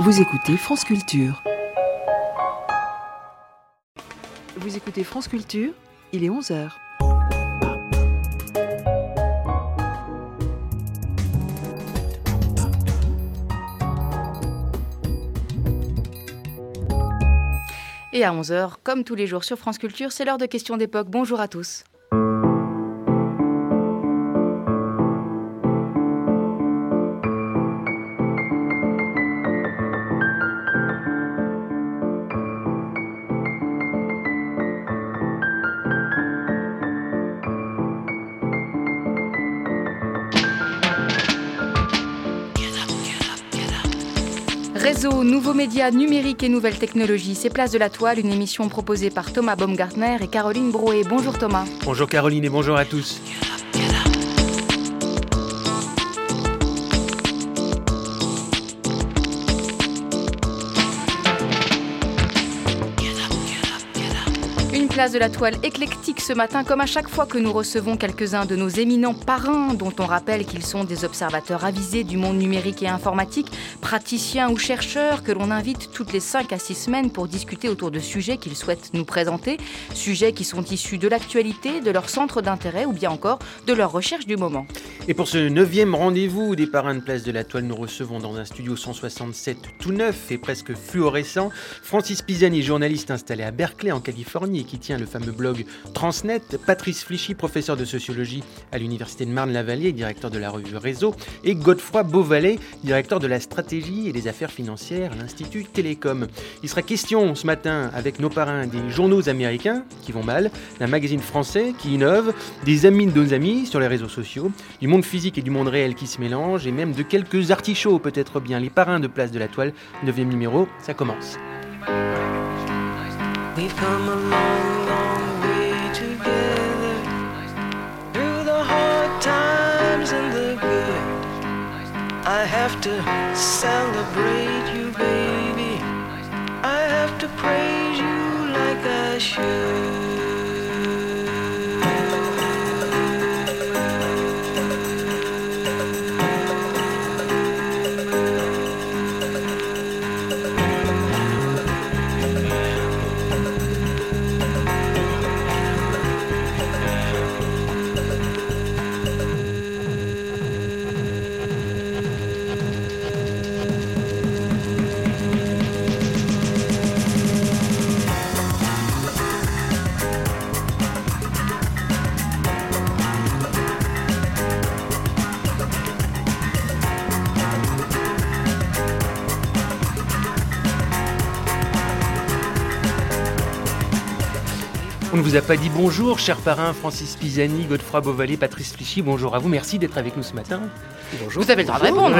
Vous écoutez France Culture. Vous écoutez France Culture, il est 11h. Et à 11h, comme tous les jours sur France Culture, c'est l'heure de questions d'époque. Bonjour à tous. Réseau, nouveaux médias numériques et nouvelles technologies, c'est Place de la Toile, une émission proposée par Thomas Baumgartner et Caroline Brouet. Bonjour Thomas. Bonjour Caroline et bonjour à tous. Place de la Toile éclectique ce matin, comme à chaque fois que nous recevons quelques-uns de nos éminents parrains, dont on rappelle qu'ils sont des observateurs avisés du monde numérique et informatique, praticiens ou chercheurs que l'on invite toutes les 5 à 6 semaines pour discuter autour de sujets qu'ils souhaitent nous présenter, sujets qui sont issus de l'actualité, de leur centre d'intérêt ou bien encore de leur recherche du moment. Et pour ce 9e rendez-vous des parrains de Place de la Toile, nous recevons dans un studio 167 tout neuf et presque fluorescent Francis Pisani, journaliste installé à Berkeley en Californie et qui tient le fameux blog Transnet, Patrice Flichy, professeur de sociologie à l'université de Marne-la-Vallée et directeur de la revue Réseau, et Godefroy Beauvalet, directeur de la stratégie et des affaires financières à l'Institut Télécom. Il sera question ce matin avec nos parrains des journaux américains qui vont mal, d'un magazine français qui innove, des amis de nos amis sur les réseaux sociaux, du monde physique et du monde réel qui se mélangent et même de quelques artichauts peut-être bien. Les parrains de Place de la Toile, 9e numéro, ça commence. We've come a long, long way together, through the hard times and the good. I have to celebrate you, baby. I have to praise you like I should. On ne vous a pas dit bonjour, chers parrains Francis Pisani, Godefroy Beauvalet, Patrice Flichy. Bonjour à vous, merci d'être avec nous ce matin. Bonjour. Vous avez le droit de répondre.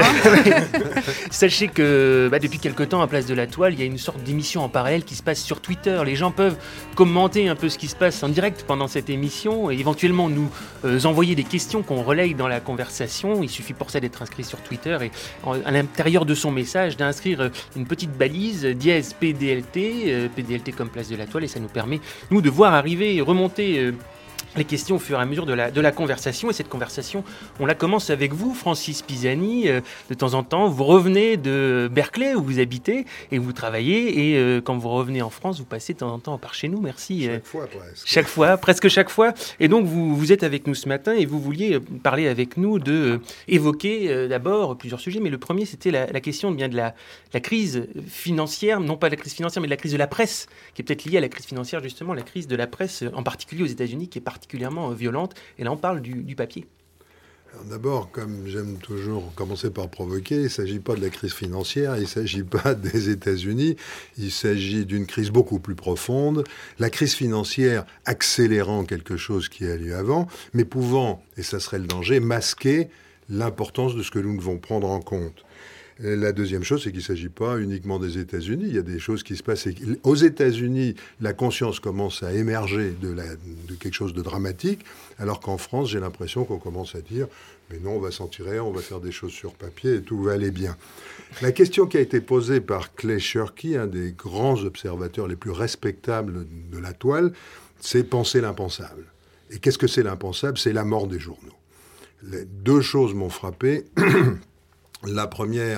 Sachez que depuis quelque temps, à Place de la Toile, il y a une sorte d'émission en parallèle qui se passe sur Twitter. Les gens peuvent commenter un peu ce qui se passe en direct pendant cette émission et éventuellement nous envoyer des questions qu'on relaye dans la conversation. Il suffit pour ça d'être inscrit sur Twitter et à l'intérieur de son message d'inscrire une petite balise dièse PDLT, PDLT comme Place de la Toile, et ça nous permet, nous, de voir arriver et remonter les questions au fur et à mesure de la conversation. Et cette conversation, on la commence avec vous, Francis Pisani. De temps en temps, vous revenez de Berkeley, où vous habitez, et vous travaillez. Et quand vous revenez en France, vous passez de temps en temps par chez nous. Merci. Chaque fois, presque. Presque chaque fois. Et donc, vous êtes avec nous ce matin, et vous vouliez parler avec nous évoquer d'abord plusieurs sujets. Mais le premier, c'était la question bien de la crise financière, non pas la crise financière, mais de la crise de la presse, qui est peut-être liée à la crise financière, justement, la crise de la presse, en particulier aux États-Unis, qui est particulièrement violente. Et là, on parle du papier. Alors d'abord, comme j'aime toujours commencer par provoquer, il ne s'agit pas de la crise financière, il ne s'agit pas des États-Unis, il s'agit d'une crise beaucoup plus profonde. La crise financière accélérant quelque chose qui a lieu avant, mais pouvant, et ça serait le danger, masquer l'importance de ce que nous devons prendre en compte. Et la deuxième chose, c'est qu'il ne s'agit pas uniquement des États-Unis. Il y a des choses qui se passent. Aux États-Unis, la conscience commence à émerger de quelque chose de dramatique, alors qu'en France, j'ai l'impression qu'on commence à dire « mais non, on va s'en tirer, on va faire des choses sur papier et tout va aller bien ». La question qui a été posée par Clay Shirky, un des grands observateurs les plus respectables de la toile, c'est penser l'impensable. Et qu'est-ce que c'est l'impensable ? C'est la mort des journaux. Les deux choses m'ont frappé. La première,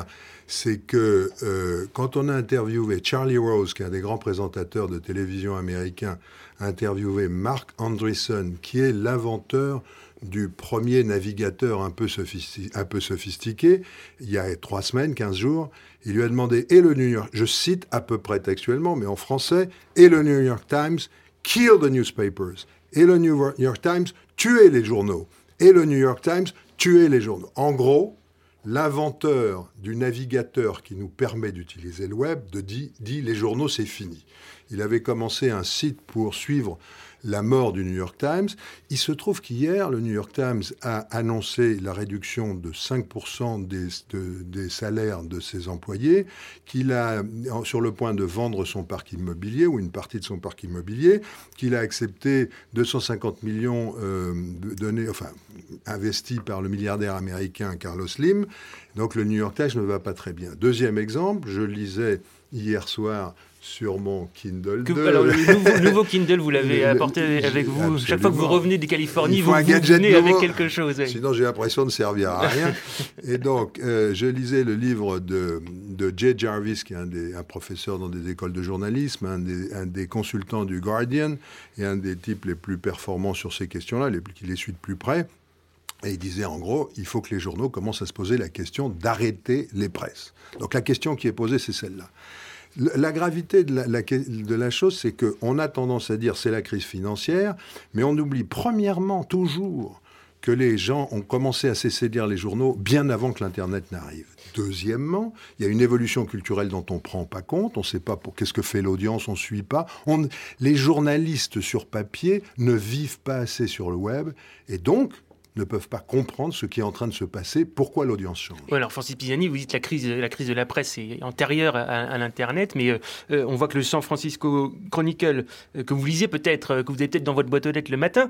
c'est que quand on a interviewé Charlie Rose, qui est un des grands présentateurs de télévision américain, a interviewé Mark Andreessen, qui est l'inventeur du premier navigateur un peu sophistiqué, il y a 3 semaines, 15 jours, il lui a demandé, et le New York, je cite à peu près textuellement, mais en français, et le New York Times, kill the newspapers, et le New York Times, tuez les journaux, et le New York Times, tuez les journaux. En gros, l'inventeur du navigateur qui nous permet d'utiliser le web dit les journaux, c'est fini. Il avait commencé un site pour suivre la mort du New York Times. Il se trouve qu'hier, le New York Times a annoncé la réduction de 5% des salaires de ses employés, qu'il a sur le point de vendre son parc immobilier, ou une partie de son parc immobilier, qu'il a accepté 250 millions investis par le milliardaire américain Carlos Slim. Donc le New York Times ne va pas très bien. Deuxième exemple, je lisais hier soir sur mon Kindle 2. Alors, le nouveau Kindle, vous l'avez apporté avec vous. Absolument. Chaque fois que vous revenez de Californie, vous venez avec quelque chose. Oui. Sinon, j'ai l'impression de servir à rien. Et donc, je lisais le livre de Jay Jarvis, qui est un professeur dans des écoles de journalisme, un des consultants du Guardian, et un des types les plus performants sur ces questions-là, qui les suit de plus près. Et il disait, en gros, il faut que les journaux commencent à se poser la question d'arrêter les presses. Donc, la question qui est posée, c'est celle-là. La gravité de la chose, c'est qu'on a tendance à dire c'est la crise financière, mais on oublie premièrement toujours que les gens ont commencé à cesser de lire les journaux bien avant que l'Internet n'arrive. Deuxièmement, il y a une évolution culturelle dont on ne prend pas compte, on ne sait pas qu'est-ce que fait l'audience, on ne suit pas. Les journalistes sur papier ne vivent pas assez sur le web, et donc ne peuvent pas comprendre ce qui est en train de se passer, pourquoi l'audience change. Oui, alors Francis Pisani, vous dites que la crise de la presse est antérieure à l'Internet, mais on voit que le San Francisco Chronicle, que vous lisiez peut-être, que vous avez peut-être dans votre boîte aux lettres le matin,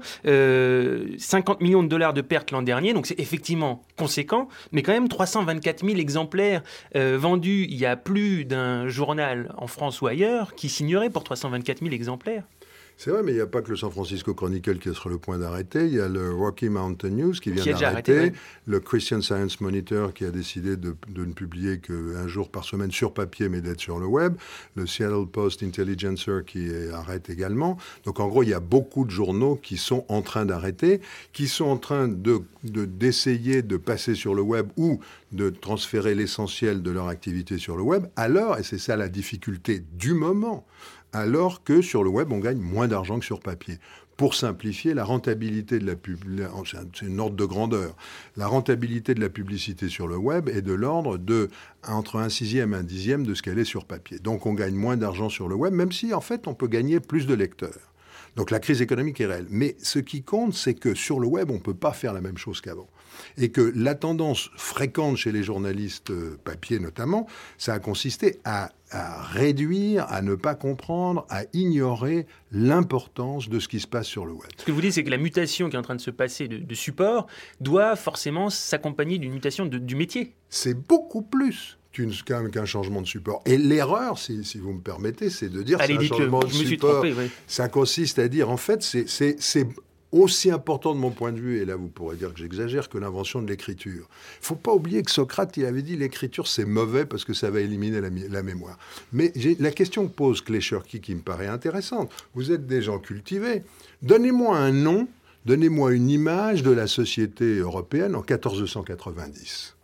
50 millions de dollars de pertes l'an dernier, donc c'est effectivement conséquent, mais quand même 324 000 exemplaires vendus. Il y a plus d'un journal en France ou ailleurs qui signerait pour 324 000 exemplaires. C'est vrai, mais il n'y a pas que le San Francisco Chronicle qui est sur le point d'arrêter. Il y a le Rocky Mountain News qui vient d'arrêter. Le Christian Science Monitor qui a décidé de ne publier qu'un jour par semaine sur papier, mais d'être sur le web. Le Seattle Post Intelligencer qui arrête également. Donc en gros, il y a beaucoup de journaux qui sont en train d'arrêter, qui sont en train d'essayer de passer sur le web ou de transférer l'essentiel de leur activité sur le web. Alors, et c'est ça la difficulté du moment, alors que sur le web, on gagne moins d'argent que sur papier. Pour simplifier, la rentabilité de la c'est une ordre de grandeur. La rentabilité de la publicité sur le web est de l'ordre de entre 1/6 et 1/10 de ce qu'elle est sur papier. Donc on gagne moins d'argent sur le web, même si en fait on peut gagner plus de lecteurs. Donc la crise économique est réelle. Mais ce qui compte, c'est que sur le web, on ne peut pas faire la même chose qu'avant. Et que la tendance fréquente chez les journalistes papier notamment, ça a consisté à réduire, à ne pas comprendre, à ignorer l'importance de ce qui se passe sur le web. Ce que vous dites, c'est que la mutation qui est en train de se passer de support doit forcément s'accompagner d'une mutation du métier. C'est beaucoup plus qu'un changement de support. Et l'erreur, si vous me permettez, c'est de dire que c'est un changement de support. Trompé, oui. Ça consiste à dire, en fait, c'est aussi important de mon point de vue, et là vous pourrez dire que j'exagère, que l'invention de l'écriture. Il ne faut pas oublier que Socrate, il avait dit l'écriture c'est mauvais parce que ça va éliminer la mémoire. Mais la question que pose Clay-Shirky qui me paraît intéressante, vous êtes des gens cultivés, donnez-moi un nom, donnez-moi une image de la société européenne en 1490.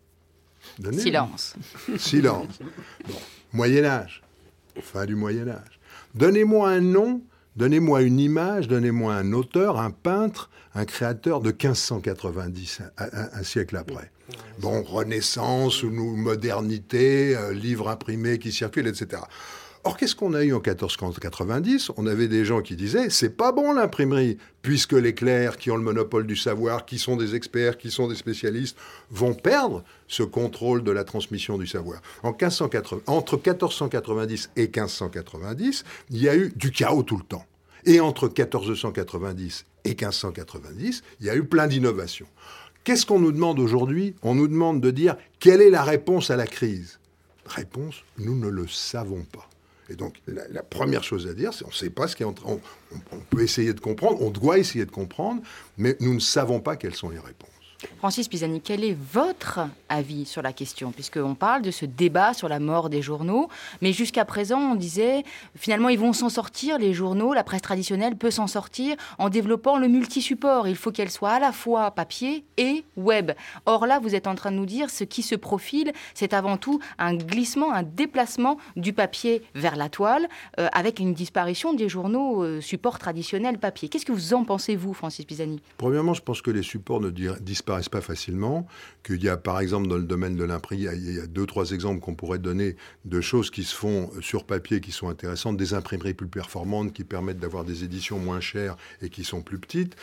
Silence. Silence. Bon. Moyen-Âge. Fin du Moyen-Âge. Donnez-moi un nom, donnez-moi une image, donnez-moi un auteur, un peintre, un créateur de 1590, un siècle après. Bon, Renaissance ou modernité, livres imprimés qui circulent, etc. Or, qu'est-ce qu'on a eu en 1490 ? On avait des gens qui disaient « c'est pas bon l'imprimerie, puisque les clercs qui ont le monopole du savoir, qui sont des experts, qui sont des spécialistes, vont perdre ce contrôle de la transmission du savoir. » Entre 1490 et 1590, il y a eu du chaos tout le temps. Et entre 1490 et 1590, il y a eu plein d'innovations. Qu'est-ce qu'on nous demande aujourd'hui ? On nous demande de dire quelle est la réponse à la crise ? Réponse, nous ne le savons pas. Et donc, la première chose à dire, c'est qu'on ne sait pas ce qui est en train... On peut essayer de comprendre, on doit essayer de comprendre, mais nous ne savons pas quelles sont les réponses. Francis Pisani, quel est votre avis sur la question ? Puisqu'on parle de ce débat sur la mort des journaux, mais jusqu'à présent, on disait, finalement, ils vont s'en sortir, les journaux, la presse traditionnelle peut s'en sortir en développant le multi-support. Il faut qu'elle soit à la fois papier et web. Or là, vous êtes en train de nous dire, ce qui se profile, c'est avant tout un glissement, un déplacement du papier vers la toile, avec une disparition des journaux supports traditionnels papier. Qu'est-ce que vous en pensez, vous, Francis Pisani ? Premièrement, je pense que les supports ne disparaissent pas facilement, qu'il y a par exemple dans le domaine de l'imprimerie, il y a 2-3 exemples qu'on pourrait donner de choses qui se font sur papier qui sont intéressantes, des imprimeries plus performantes qui permettent d'avoir des éditions moins chères et qui sont plus petites,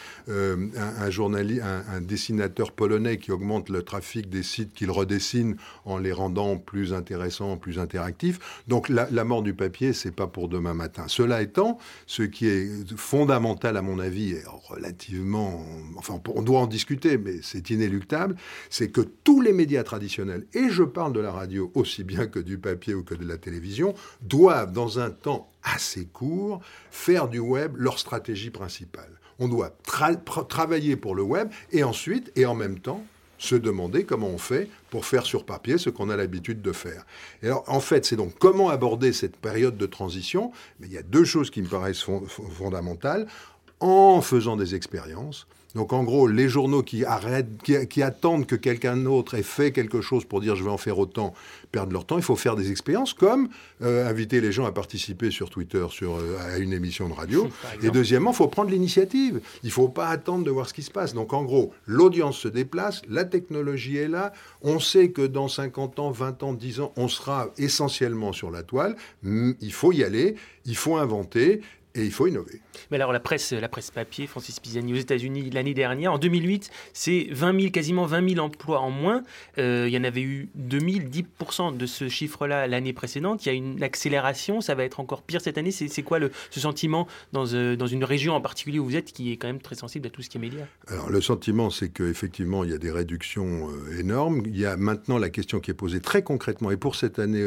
un dessinateur polonais qui augmente le trafic des sites qu'il redessine en les rendant plus intéressants, plus interactifs. Donc la mort du papier, c'est pas pour demain matin. Cela étant, ce qui est fondamental à mon avis, et relativement, enfin on doit en discuter, mais c'est inéluctable, c'est que tous les médias traditionnels, et je parle de la radio aussi bien que du papier ou que de la télévision, doivent, dans un temps assez court, faire du web leur stratégie principale. On doit travailler pour le web et ensuite, et en même temps, se demander comment on fait pour faire sur papier ce qu'on a l'habitude de faire. Et alors, en fait, c'est donc comment aborder cette période de transition. Mais il y a 2 choses qui me paraissent fondamentales. En faisant des expériences. Donc en gros, les journaux qui attendent que quelqu'un d'autre ait fait quelque chose pour dire je vais en faire autant, perdent leur temps. Il faut faire des expériences comme inviter les gens à participer sur Twitter à une émission de radio. Et deuxièmement, il faut prendre l'initiative. Il ne faut pas attendre de voir ce qui se passe. Donc en gros, l'audience se déplace, la technologie est là. On sait que dans 50 ans, 20 ans, 10 ans, on sera essentiellement sur la toile. Il faut y aller, il faut inventer. Et il faut innover. Mais alors la presse papier, Francis Pisani, aux États-Unis l'année dernière, en 2008, c'est quasiment 20 000 emplois en moins. Il y en avait eu 10% de ce chiffre-là l'année précédente. Il y a une accélération, ça va être encore pire cette année. C'est quoi ce sentiment dans une région en particulier où vous êtes, qui est quand même très sensible à tout ce qui est médias ? Alors le sentiment, c'est qu'effectivement, il y a des réductions énormes. Il y a maintenant la question qui est posée très concrètement, et pour cette année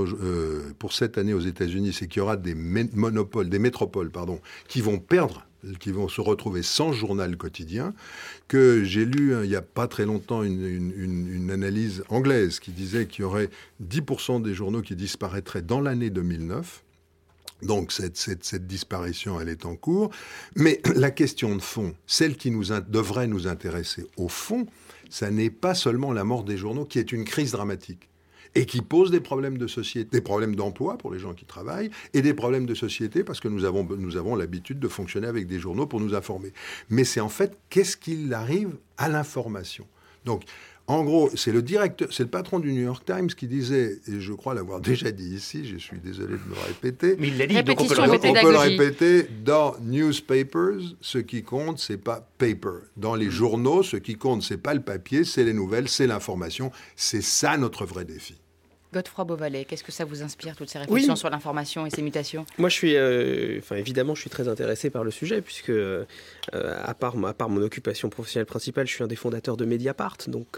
aux États-Unis, c'est qu'il y aura des métropoles, qui vont se retrouver sans journal quotidien, que j'ai lu il n'y a pas très longtemps une analyse anglaise qui disait qu'il y aurait 10% des journaux qui disparaîtraient dans l'année 2009. Donc cette disparition, elle est en cours. Mais la question de fond, celle qui devrait nous intéresser au fond, ça n'est pas seulement la mort des journaux, qui est une crise dramatique. Et qui pose des problèmes de société, des problèmes d'emploi pour les gens qui travaillent, et des problèmes de société parce que nous avons l'habitude de fonctionner avec des journaux pour nous informer. Mais c'est en fait, qu'est-ce qu'il arrive à l'information ? Donc, en gros, c'est le patron du New York Times qui disait, et je crois l'avoir déjà dit ici, je suis désolé de me répéter. Mais il l'a dit, donc on peut le répéter. Dans newspapers, ce qui compte, c'est pas paper. Dans les journaux, ce qui compte, c'est pas le papier, c'est les nouvelles, c'est l'information. C'est ça notre vrai défi. Godefroy Beauvalet, qu'est-ce que ça vous inspire, toutes ces réflexions sur l'information et ses mutations ? Moi, évidemment, je suis très intéressé par le sujet, puisque, à part mon occupation professionnelle principale, je suis un des fondateurs de Mediapart, donc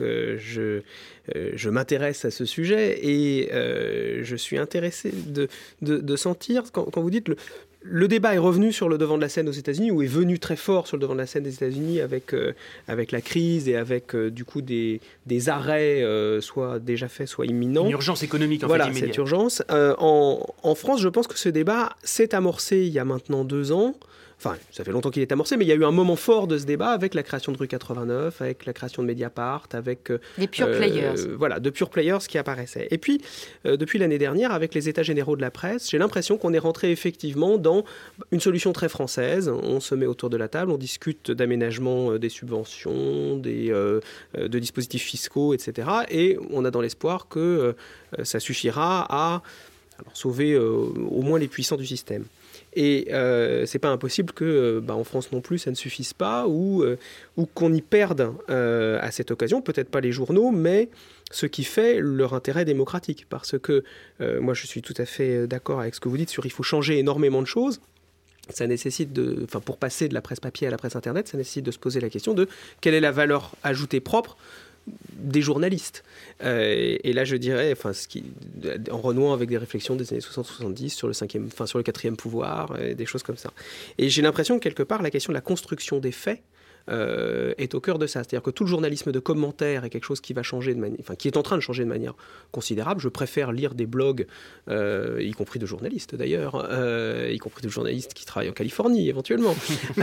je m'intéresse à ce sujet, et je suis intéressé de sentir, quand vous dites... Le débat est revenu sur le devant de la scène aux États-Unis, ou est venu très fort sur le devant de la scène des États-Unis avec la crise et avec du coup des arrêts soit déjà faits, soit imminents. Une urgence économique Voilà, cette urgence. En France, je pense que ce débat s'est amorcé il y a maintenant 2 ans. Enfin, ça fait longtemps qu'il est amorcé, mais il y a eu un moment fort de ce débat avec la création de Rue 89, avec la création de Mediapart, avec... les pure players. Voilà, de pure players qui apparaissaient. Et puis, depuis l'année dernière, avec les états généraux de la presse, j'ai l'impression qu'on est rentré effectivement dans une solution très française. On se met autour de la table, on discute d'aménagement des subventions, de dispositifs fiscaux, etc. Et on a dans l'espoir que ça suffira à sauver au moins les puissants du système. Et c'est pas impossible que, en France non plus, ça ne suffise pas, ou qu'on y perde à cette occasion, peut-être pas les journaux, mais ce qui fait leur intérêt démocratique. Parce que moi, je suis tout à fait d'accord avec ce que vous dites sur il faut changer énormément de choses. Ça nécessite pour passer de la presse papier à la presse Internet, ça nécessite de se poser la question de quelle est la valeur ajoutée propre des journalistes. Et là, je dirais, en renouant avec des réflexions des années 60-70 sur le quatrième pouvoir, des choses comme ça. Et j'ai l'impression que quelque part, la question de la construction des faits est au cœur de ça. C'est-à-dire que tout le journalisme de commentaires est quelque chose qui va changer qui est en train de changer de manière considérable. Je préfère lire des blogs, y compris de journalistes d'ailleurs, y compris de journalistes qui travaillent en Californie éventuellement,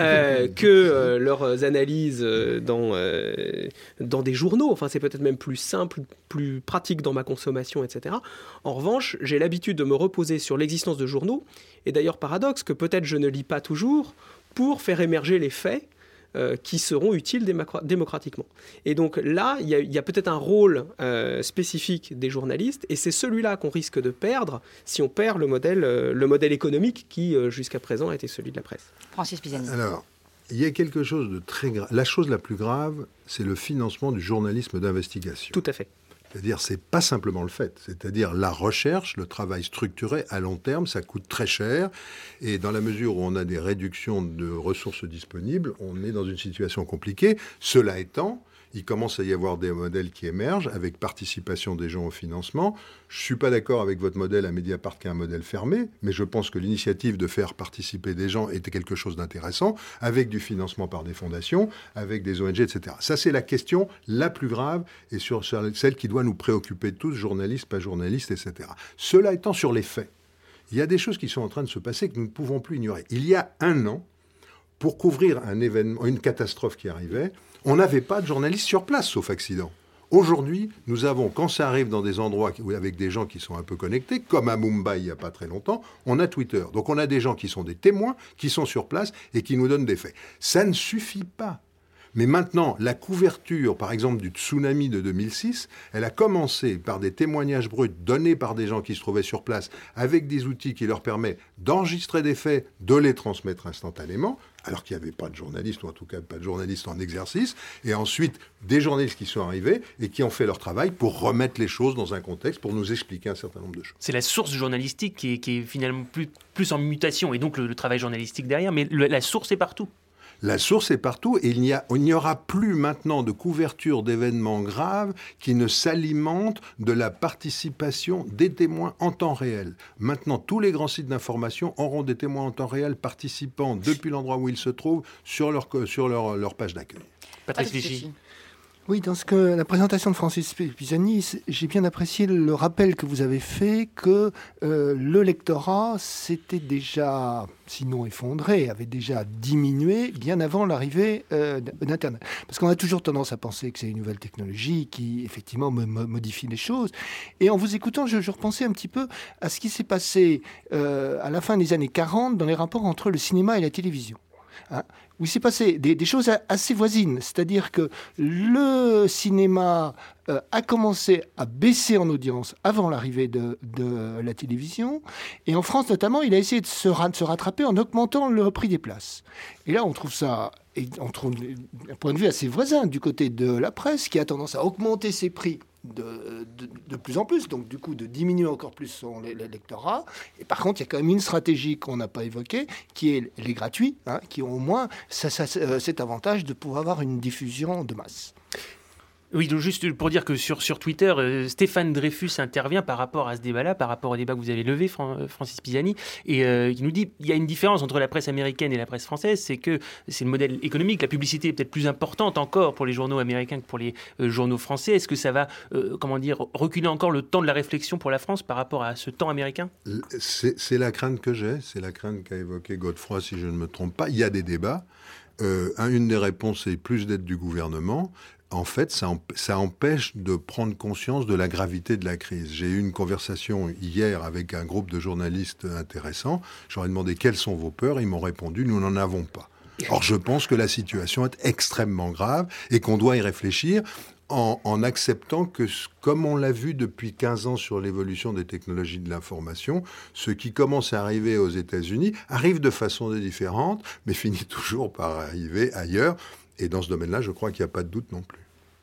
que leurs analyses dans des journaux. Enfin, c'est peut-être même plus simple, plus pratique dans ma consommation, etc. En revanche, j'ai l'habitude de me reposer sur l'existence de journaux, et d'ailleurs paradoxe que peut-être je ne lis pas toujours pour faire émerger les faits qui seront utiles démocratiquement. Et donc là, il y a peut-être un rôle spécifique des journalistes, et c'est celui-là qu'on risque de perdre si on perd le modèle économique qui, jusqu'à présent, a été celui de la presse. Francis Pisani. Alors, il y a quelque chose de très grave. La chose la plus grave, c'est le financement du journalisme d'investigation. Tout à fait. C'est-à-dire, c'est pas simplement le fait. C'est-à-dire, la recherche, le travail structuré à long terme, ça coûte très cher. Et dans la mesure où on a des réductions de ressources disponibles, on est dans une situation compliquée. Cela étant, il commence à y avoir des modèles qui émergent avec participation des gens au financement. Je ne suis pas d'accord avec votre modèle à Mediapart qui est un modèle fermé, mais je pense que l'initiative de faire participer des gens était quelque chose d'intéressant, avec du financement par des fondations, avec des ONG, etc. Ça, c'est la question la plus grave et sur celle qui doit nous préoccuper tous, journalistes, pas journalistes, etc. Cela étant, sur les faits, il y a des choses qui sont en train de se passer que nous ne pouvons plus ignorer. Il y a un an, pour couvrir un événement, une catastrophe qui arrivait, on n'avait pas de journalistes sur place, sauf accident. Aujourd'hui, nous avons, quand ça arrive dans des endroits avec des gens qui sont un peu connectés, comme à Mumbai il n'y a pas très longtemps, on a Twitter. Donc on a des gens qui sont des témoins, qui sont sur place et qui nous donnent des faits. Ça ne suffit pas. Mais maintenant, la couverture, par exemple, du tsunami de 2006, elle a commencé par des témoignages bruts donnés par des gens qui se trouvaient sur place, avec des outils qui leur permettent d'enregistrer des faits, de les transmettre instantanément, alors qu'il n'y avait pas de journalistes, ou en tout cas pas de journalistes en exercice, et ensuite des journalistes qui sont arrivés et qui ont fait leur travail pour remettre les choses dans un contexte, pour nous expliquer un certain nombre de choses. C'est la source journalistique qui est finalement plus en mutation, et donc le travail journalistique derrière, mais la source est partout. La source est partout et il n'y aura plus maintenant de couverture d'événements graves qui ne s'alimentent de la participation des témoins en temps réel. Maintenant, tous les grands sites d'information auront des témoins en temps réel participant depuis l'endroit où ils se trouvent sur leur page d'accueil. Patrice Fichy. Oui, dans la présentation de Francis Pisani, j'ai bien apprécié le rappel que vous avez fait que le lectorat s'était déjà, sinon effondré, avait déjà diminué bien avant l'arrivée d'Internet. Parce qu'on a toujours tendance à penser que c'est une nouvelle technologie qui, effectivement, modifie les choses. Et en vous écoutant, je repensais un petit peu à ce qui s'est passé à la fin des années 40 dans les rapports entre le cinéma et la télévision. Hein, où il s'est passé des choses assez voisines. C'est-à-dire que le cinéma a commencé à baisser en audience avant l'arrivée de la télévision. Et en France, notamment, il a essayé de se rattraper en augmentant le prix des places. Et là, on trouve ça, un point de vue assez voisin du côté de la presse, qui a tendance à augmenter ses prix de plus en plus, donc du coup de diminuer encore plus son lectorat. Et par contre, il y a quand même une stratégie qu'on n'a pas évoquée, qui est les gratuits, hein, qui ont au moins cet avantage de pouvoir avoir une diffusion de masse. Oui, donc juste pour dire que sur Twitter, Stéphane Dreyfus intervient par rapport à ce débat-là, par rapport au débat que vous avez levé, Francis Pisani, et il nous dit qu'il y a une différence entre la presse américaine et la presse française, c'est que c'est le modèle économique, la publicité est peut-être plus importante encore pour les journaux américains que pour les journaux français. Est-ce que ça va, reculer encore le temps de la réflexion pour la France par rapport à ce temps américain ? C'est la crainte que j'ai, c'est la crainte qu'a évoquée Godefroy, si je ne me trompe pas. Il y a des débats. Une des réponses, c'est plus d'aide du gouvernement. En fait, ça empêche de prendre conscience de la gravité de la crise. J'ai eu une conversation hier avec un groupe de journalistes intéressants. Je leur ai demandé quelles sont vos peurs. Ils m'ont répondu, nous n'en avons pas. Or, je pense que la situation est extrêmement grave et qu'on doit y réfléchir en acceptant que, comme on l'a vu depuis 15 ans sur l'évolution des technologies de l'information, ce qui commence à arriver aux États-Unis arrive de façon différente, mais finit toujours par arriver ailleurs. Et dans ce domaine-là, je crois qu'il n'y a pas de doute non plus.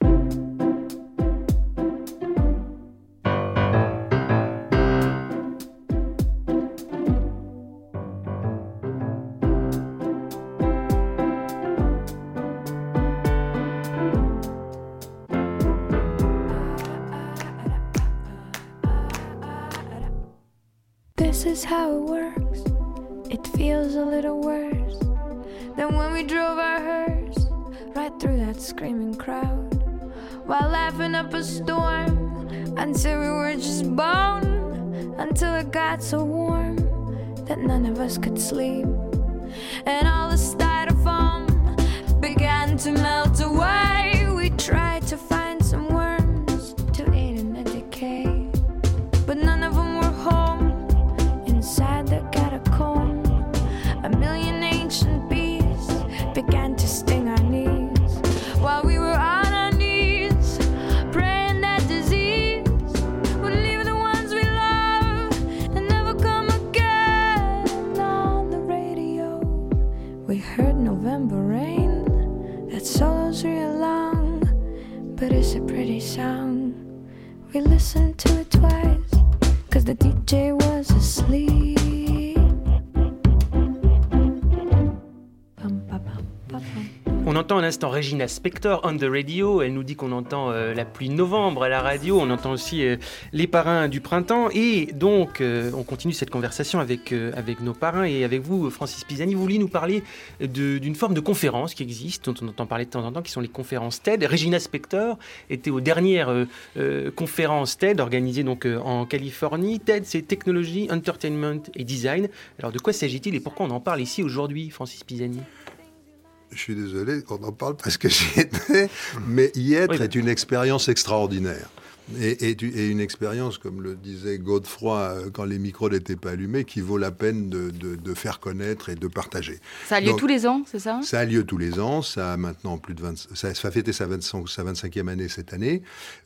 This is how it works. It feels a little worse than when we drove our hearse right through that screaming crowd, while laughing up a storm until we were just bone, until it got so warm that none of us could sleep, and all the styrofoam began to melt away. We tried to find some worms to aid in the decay, but none of them were home inside the catacomb. A million ancient bees began to sting our knees, while we were on our knees praying that disease would leave the ones we love and never come again. On the radio we heard November rain. That solo's real long, but it's a pretty song. We listened to it twice, 'cause the DJ was asleep. On entend un instant Regina Spektor on the radio. Elle nous dit qu'on entend la pluie de novembre à la radio. On entend aussi les parrains du printemps. Et donc, on continue cette conversation avec nos parrains et avec vous, Francis Pisani. Vous vouliez nous parler d'une forme de conférence qui existe, dont on entend parler de temps en temps, qui sont les conférences TED. Regina Spektor était aux dernières conférences TED organisées donc en Californie. TED, c'est Technology, Entertainment et Design. Alors, de quoi s'agit-il et pourquoi on en parle ici aujourd'hui, Francis Pisani ? Je suis désolé, on en parle parce que j'y étais, mais y être est une expérience extraordinaire. Et une expérience, comme le disait Godefroy quand les micros n'étaient pas allumés, qui vaut la peine de faire connaître et de partager. Ça a lieu tous les ans, c'est ça ? Ça a lieu tous les ans. Ça a maintenant plus de 20... Ça va fêter sa 25e année cette année.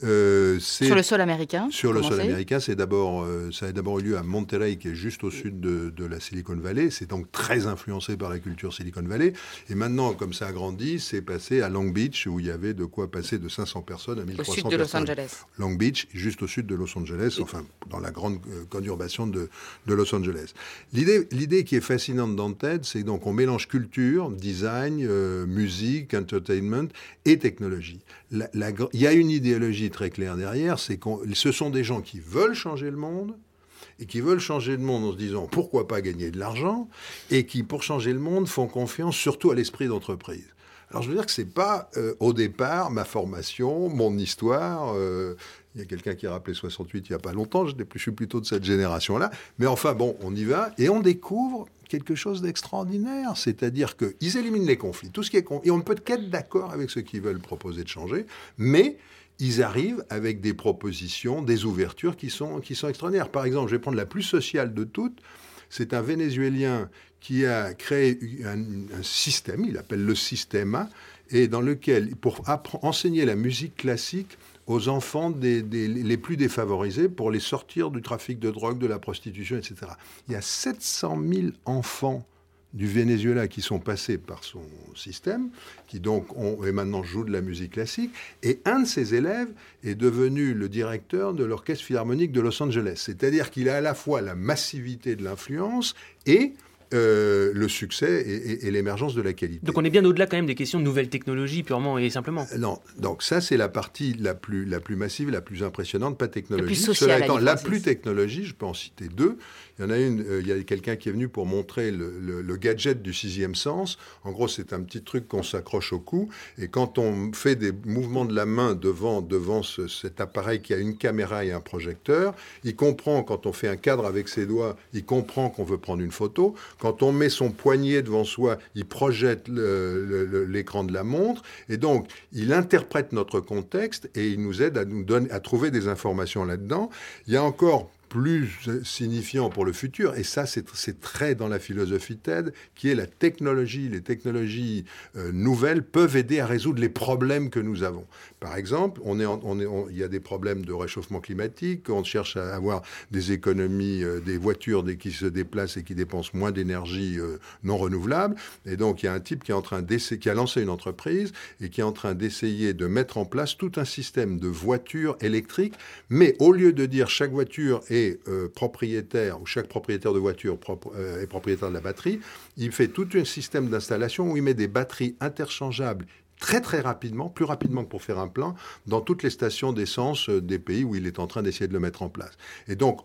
Sur le sol américain. Sur le sol américain. Ça a d'abord eu lieu à Monterey, qui est juste au sud de la Silicon Valley. C'est donc très influencé par la culture Silicon Valley. Et maintenant, comme ça a grandi, c'est passé à Long Beach, où il y avait de quoi passer de 500 personnes à 1300 personnes. Au sud de Los Angeles. Long Beach, juste au sud de Los Angeles, enfin dans la grande conurbation de Los Angeles. L'idée qui est fascinante dans TED, c'est donc on mélange culture, design, musique, entertainment et technologie. Il y a une idéologie très claire derrière, c'est que ce sont des gens qui veulent changer le monde, et qui veulent changer le monde en se disant pourquoi pas gagner de l'argent, et qui, pour changer le monde, font confiance surtout à l'esprit d'entreprise. Alors je veux dire que c'est pas au départ ma formation, mon histoire. Il y a quelqu'un qui a rappelé 68 il y a pas longtemps. Je suis plutôt de cette génération-là. Mais enfin bon, on y va et on découvre quelque chose d'extraordinaire. C'est-à-dire qu'ils éliminent les conflits, tout ce qui est et on ne peut qu'être d'accord avec ceux qui veulent proposer de changer, mais ils arrivent avec des propositions, des ouvertures qui sont extraordinaires. Par exemple, je vais prendre la plus sociale de toutes. C'est un Vénézuélien qui a créé un système, il appelle le Sistema, et dans lequel, pour enseigner la musique classique aux enfants les plus défavorisés, pour les sortir du trafic de drogue, de la prostitution, etc. Il y a 700 000 enfants du Venezuela qui sont passés par son système, qui donc et maintenant jouent de la musique classique, et un de ses élèves est devenu le directeur de l'Orchestre Philharmonique de Los Angeles. C'est-à-dire qu'il a à la fois la massivité de l'influence et le succès et l'émergence de la qualité. Donc on est bien au-delà quand même des questions de nouvelles technologies purement et simplement. Non, donc ça c'est la partie la plus massive, la plus impressionnante, pas technologique. La plus sociale. La plus technologie, je peux en citer deux. Il y en a une, il y a quelqu'un qui est venu pour montrer le gadget du sixième sens. En gros, c'est un petit truc qu'on s'accroche au cou, et quand on fait des mouvements de la main devant cet appareil qui a une caméra et un projecteur, il comprend, quand on fait un cadre avec ses doigts, il comprend qu'on veut prendre une photo. Quand on met son poignet devant soi, il projette l'écran de la montre, et donc il interprète notre contexte et il nous aide à trouver des informations là-dedans. Il y a encore plus signifiant pour le futur, et ça c'est très dans la philosophie TED, qui est la technologie. Les technologies nouvelles peuvent aider à résoudre les problèmes que nous avons. Par exemple, il y a des problèmes de réchauffement climatique, on cherche à avoir des économies, des voitures qui se déplacent et qui dépensent moins d'énergie non renouvelable, et donc il y a un type qui a lancé une entreprise et qui est en train d'essayer de mettre en place tout un système de voitures électriques, mais au lieu de dire chaque voiture est propriétaire, ou chaque propriétaire de voiture est propriétaire de la batterie, il fait tout un système d'installation où il met des batteries interchangeables très très rapidement, plus rapidement que pour faire un plein, dans toutes les stations d'essence des pays où il est en train d'essayer de le mettre en place. Et donc,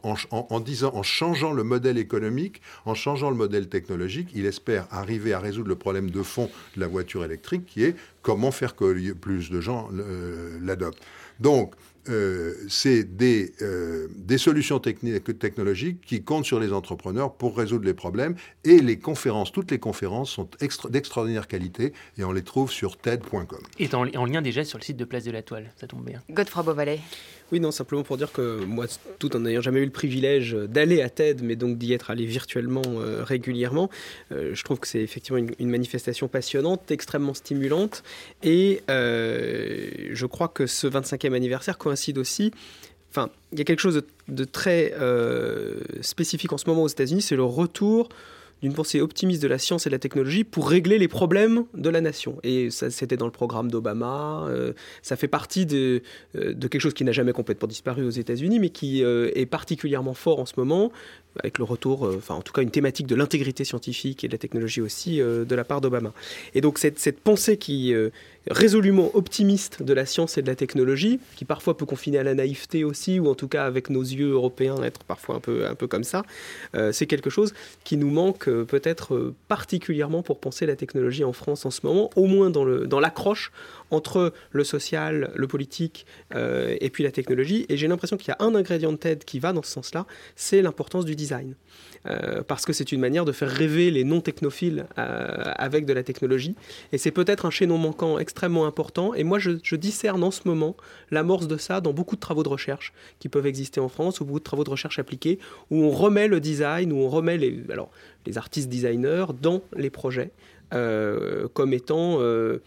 en changeant le modèle économique, en changeant le modèle technologique, il espère arriver à résoudre le problème de fond de la voiture électrique, qui est comment faire que plus de gens l'adoptent. Donc, c'est des solutions technologiques qui comptent sur les entrepreneurs pour résoudre les problèmes. Et toutes les conférences sont d'extraordinaire qualité et on les trouve sur TED.com. Et en lien déjà sur le site de Place de la Toile, ça tombe bien. Godefroy Beauvalet. Oui, non, simplement pour dire que moi, tout en n'ayant jamais eu le privilège d'aller à TED, mais donc d'y être allé virtuellement régulièrement, je trouve que c'est effectivement une manifestation passionnante, extrêmement stimulante. Et je crois que ce 25e anniversaire coïncide aussi. Enfin, il y a quelque chose de très spécifique en ce moment aux États-Unis, c'est le retour d'une pensée optimiste de la science et de la technologie pour régler les problèmes de la nation. Et ça, c'était dans le programme d'Obama. Ça fait partie de quelque chose qui n'a jamais complètement disparu aux États-Unis, mais qui est particulièrement fort en ce moment, avec le retour, en tout cas une thématique de l'intégrité scientifique et de la technologie aussi de la part d'Obama. Et donc cette pensée qui résolument optimiste de la science et de la technologie, qui parfois peut confiner à la naïveté aussi, ou en tout cas avec nos yeux européens être parfois un peu comme ça, c'est quelque chose qui nous manque peut-être particulièrement pour penser la technologie en France en ce moment, au moins dans l'accroche entre le social, le politique et puis la technologie. Et j'ai l'impression qu'il y a un ingrédient de TED qui va dans ce sens-là, c'est l'importance du design. Parce que c'est une manière de faire rêver les non-technophiles avec de la technologie. Et c'est peut-être un chaînon manquant extrêmement important. Et moi, je discerne en ce moment l'amorce de ça dans beaucoup de travaux de recherche qui peuvent exister en France, ou beaucoup de travaux de recherche appliqués, où on remet le design, où on remet les artistes designers dans les projets comme étant...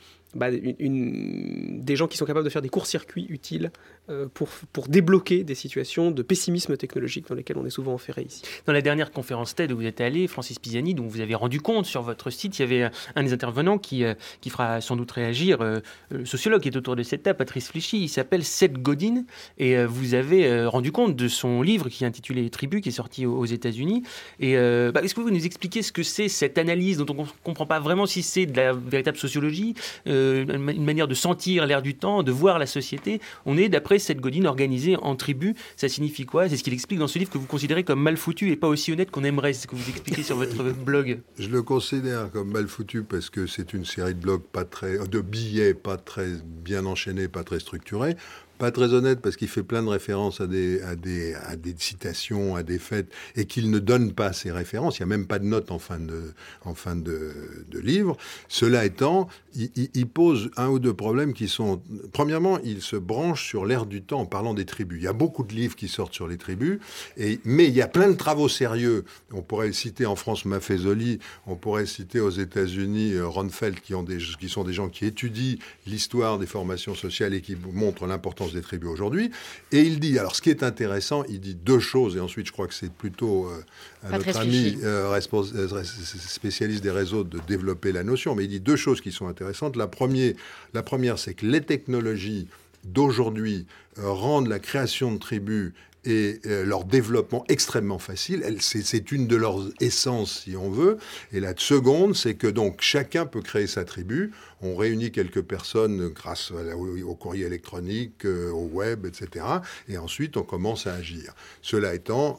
des gens qui sont capables de faire des courts-circuits utiles pour débloquer des situations de pessimisme technologique dans lesquelles on est souvent enferré ici. Dans la dernière conférence TED où vous êtes allé, Francis Pisani, dont vous avez rendu compte sur votre site, il y avait un des intervenants qui fera sans doute réagir, le sociologue qui est autour de cette table, Patrice Flichy, il s'appelle Seth Godin, et vous avez rendu compte de son livre qui est intitulé Tribu, qui est sorti aux États-Unis. Et est-ce que vous pouvez nous expliquer ce que c'est cette analyse dont on ne comprend pas vraiment si c'est de la véritable sociologie, une manière de sentir l'air du temps, de voir la société. On est, d'après Seth Godin, organisé en tribus. Ça signifie quoi? C'est ce qu'il explique dans ce livre que vous considérez comme mal foutu et pas aussi honnête qu'on aimerait. C'est ce que vous expliquez sur votre blog. Je le considère comme mal foutu parce que c'est une série de blogs de billets pas très bien enchaînés, pas très structurés. Pas très honnête parce qu'il fait plein de références à des citations, à des faits, et qu'il ne donne pas ces références. Il n'y a même pas de notes en fin de livre. Cela étant, il pose un ou deux problèmes qui sont... Premièrement, il se branche sur l'ère du temps en parlant des tribus. Il y a beaucoup de livres qui sortent sur les tribus, mais il y a plein de travaux sérieux. On pourrait citer en France Maffezoli, on pourrait citer aux États-Unis Ronfeld, qui sont des gens qui étudient l'histoire des formations sociales et qui montrent l'importance des tribus aujourd'hui. Et il dit, alors ce qui est intéressant, il dit deux choses, et ensuite je crois que c'est plutôt à notre ami spécialiste des réseaux de développer la notion, mais il dit deux choses qui sont intéressantes. La première, c'est que les technologies d'aujourd'hui rendent la création de tribus et leur développement extrêmement facile. C'est une de leurs essences, si on veut. Et la seconde, c'est que donc chacun peut créer sa tribu. On réunit quelques personnes grâce au courrier électronique, au web, etc. Et ensuite, on commence à agir. Cela étant,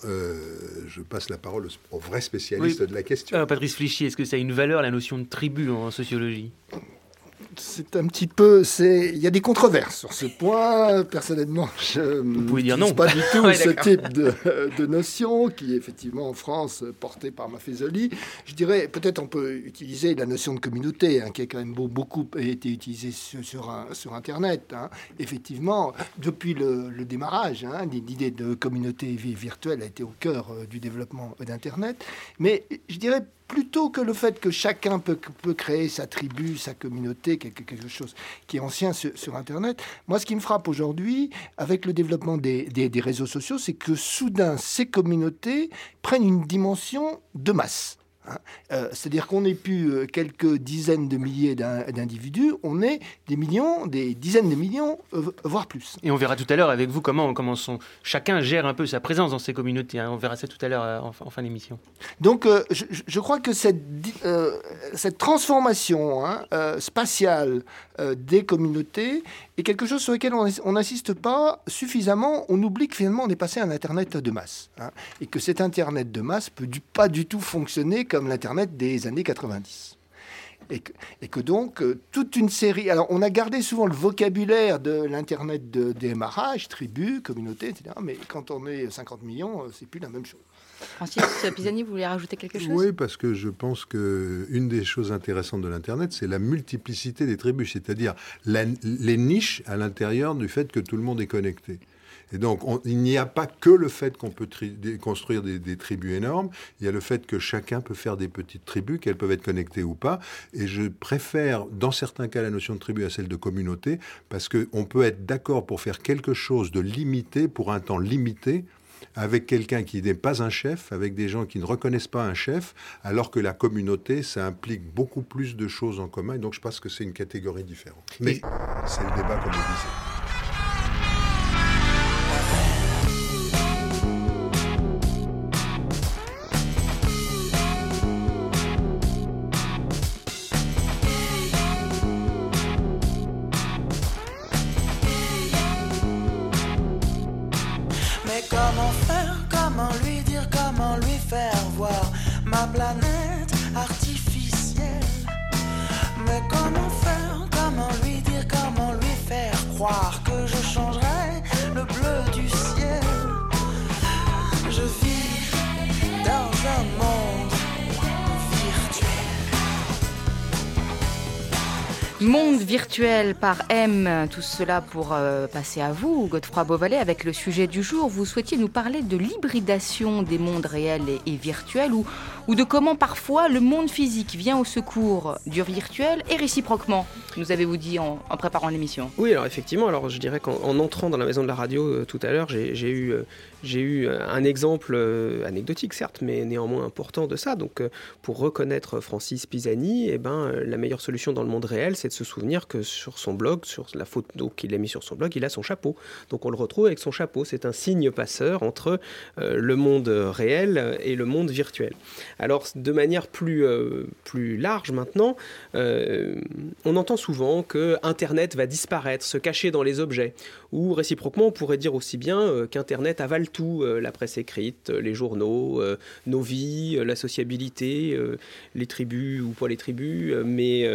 je passe la parole au vrai spécialiste de la question. Patrice Flichy, est-ce que ça a une valeur, la notion de tribu en sociologie ? C'est un petit peu... Il y a des controverses sur ce point. Personnellement, je ne pas du tout ce type de notion qui est effectivement en France portée par Maffezoli. Je dirais, peut-être on peut utiliser la notion de communauté, qui a quand même beaucoup été utilisée sur Internet. Effectivement, depuis le démarrage, l'idée de communauté virtuelle a été au cœur du développement d'Internet. Mais je dirais, plutôt que le fait que chacun peut créer sa tribu, sa communauté, quelque chose qui est ancien sur Internet, moi, ce qui me frappe aujourd'hui, avec le développement des réseaux sociaux, c'est que soudain, ces communautés prennent une dimension de masse. C'est-à-dire qu'on n'est plus quelques dizaines de milliers d'individus, on est des millions, des dizaines de millions, voire plus. Et on verra tout à l'heure avec vous comment chacun gère un peu sa présence dans ces communautés. On verra ça tout à l'heure en fin d'émission. Donc je crois que cette transformation spatiale des communautés est quelque chose sur lequel on n'insiste pas suffisamment. On oublie que finalement on est passé à un Internet de masse. Et que cet Internet de masse ne peut pas du tout fonctionner comme l'Internet des années 90. Et que donc, toute une série... Alors, on a gardé souvent le vocabulaire de l'Internet de démarrage, tribu, communauté, etc. Mais quand on est 50 millions, c'est plus la même chose. Francis Pisani, vous voulez rajouter quelque chose ? Oui, parce que je pense qu'une des choses intéressantes de l'Internet, c'est la multiplicité des tribus, c'est-à-dire les niches à l'intérieur du fait que tout le monde est connecté. Et donc, il n'y a pas que le fait qu'on peut construire des tribus énormes, il y a le fait que chacun peut faire des petites tribus, qu'elles peuvent être connectées ou pas. Et je préfère, dans certains cas, la notion de tribu à celle de communauté, parce qu'on peut être d'accord pour faire quelque chose de limité pour un temps limité, avec quelqu'un qui n'est pas un chef, avec des gens qui ne reconnaissent pas un chef, alors que la communauté, ça implique beaucoup plus de choses en commun. Et donc, je pense que c'est une catégorie différente. Mais c'est le débat, comme je disais. Comment faire, comment lui dire, comment lui faire voir ma planète artificielle. Mais comment faire, comment lui dire, comment lui faire croire que je changerai le bleu du ciel. Je vis dans un monde virtuel. Monde virtuel par M, tout cela pour passer à vous, Godefroy Beauvalet, avec le sujet du jour. Vous souhaitiez nous parler de l'hybridation des mondes réels et virtuels ou de comment parfois le monde physique vient au secours du virtuel et réciproquement, nous avez-vous dit en préparant l'émission. Oui, alors effectivement, alors je dirais qu'en entrant dans la maison de la radio tout à l'heure, j'ai eu un exemple anecdotique certes, mais néanmoins important de ça. Donc pour reconnaître Francis Pisani, la meilleure solution dans le monde réel, c'est de se souvenir que sur son blog, sur la photo qu'il a mis sur son blog, il a son chapeau. Donc on le retrouve avec son chapeau. C'est un signe passeur entre le monde réel et le monde virtuel. Alors de manière plus large maintenant, on entend souvent que Internet va disparaître, se cacher dans les objets. Ou réciproquement, on pourrait dire aussi bien qu'Internet avale tout, la presse écrite, les journaux, nos vies, la sociabilité, les tribus ou pas les tribus, mais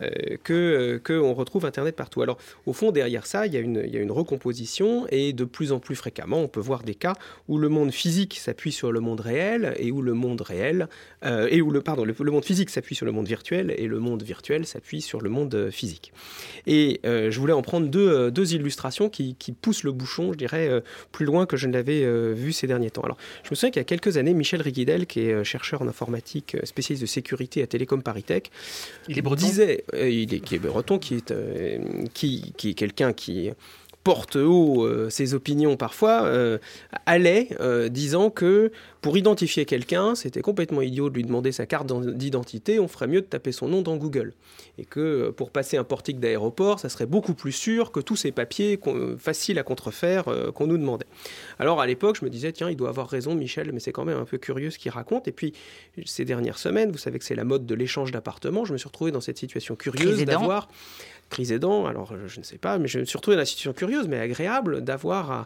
qu'on retrouve Internet partout. Alors, au fond, derrière ça, il y a une recomposition et de plus en plus fréquemment, on peut voir des cas où le monde physique s'appuie sur le monde réel et où le monde réel, le monde physique s'appuie sur le monde virtuel et le monde virtuel s'appuie sur le monde physique. Et je voulais en prendre deux illustrations qui poussent le bouchon, je dirais, plus loin que je ne l'avais vu ces derniers temps. Alors, je me souviens qu'il y a quelques années, Michel Riguidel, qui est chercheur en informatique, spécialiste de sécurité à Télécom Paris-Tech, il est breton. Disait, qui est breton, qui est quelqu'un qui porte haut ses opinions parfois, allait disant que pour identifier quelqu'un, c'était complètement idiot de lui demander sa carte d'identité, on ferait mieux de taper son nom dans Google. Et que pour passer un portique d'aéroport, ça serait beaucoup plus sûr que tous ces papiers faciles à contrefaire qu'on nous demandait. Alors à l'époque, je me disais, tiens, il doit avoir raison Michel, mais c'est quand même un peu curieux ce qu'il raconte. Et puis ces dernières semaines, vous savez que c'est la mode de l'échange d'appartements, je me suis retrouvé dans cette situation curieuse d'avoir... Crise aidant, alors je ne sais pas, mais je me suis retrouvé dans la situation curieuse, mais agréable, d'avoir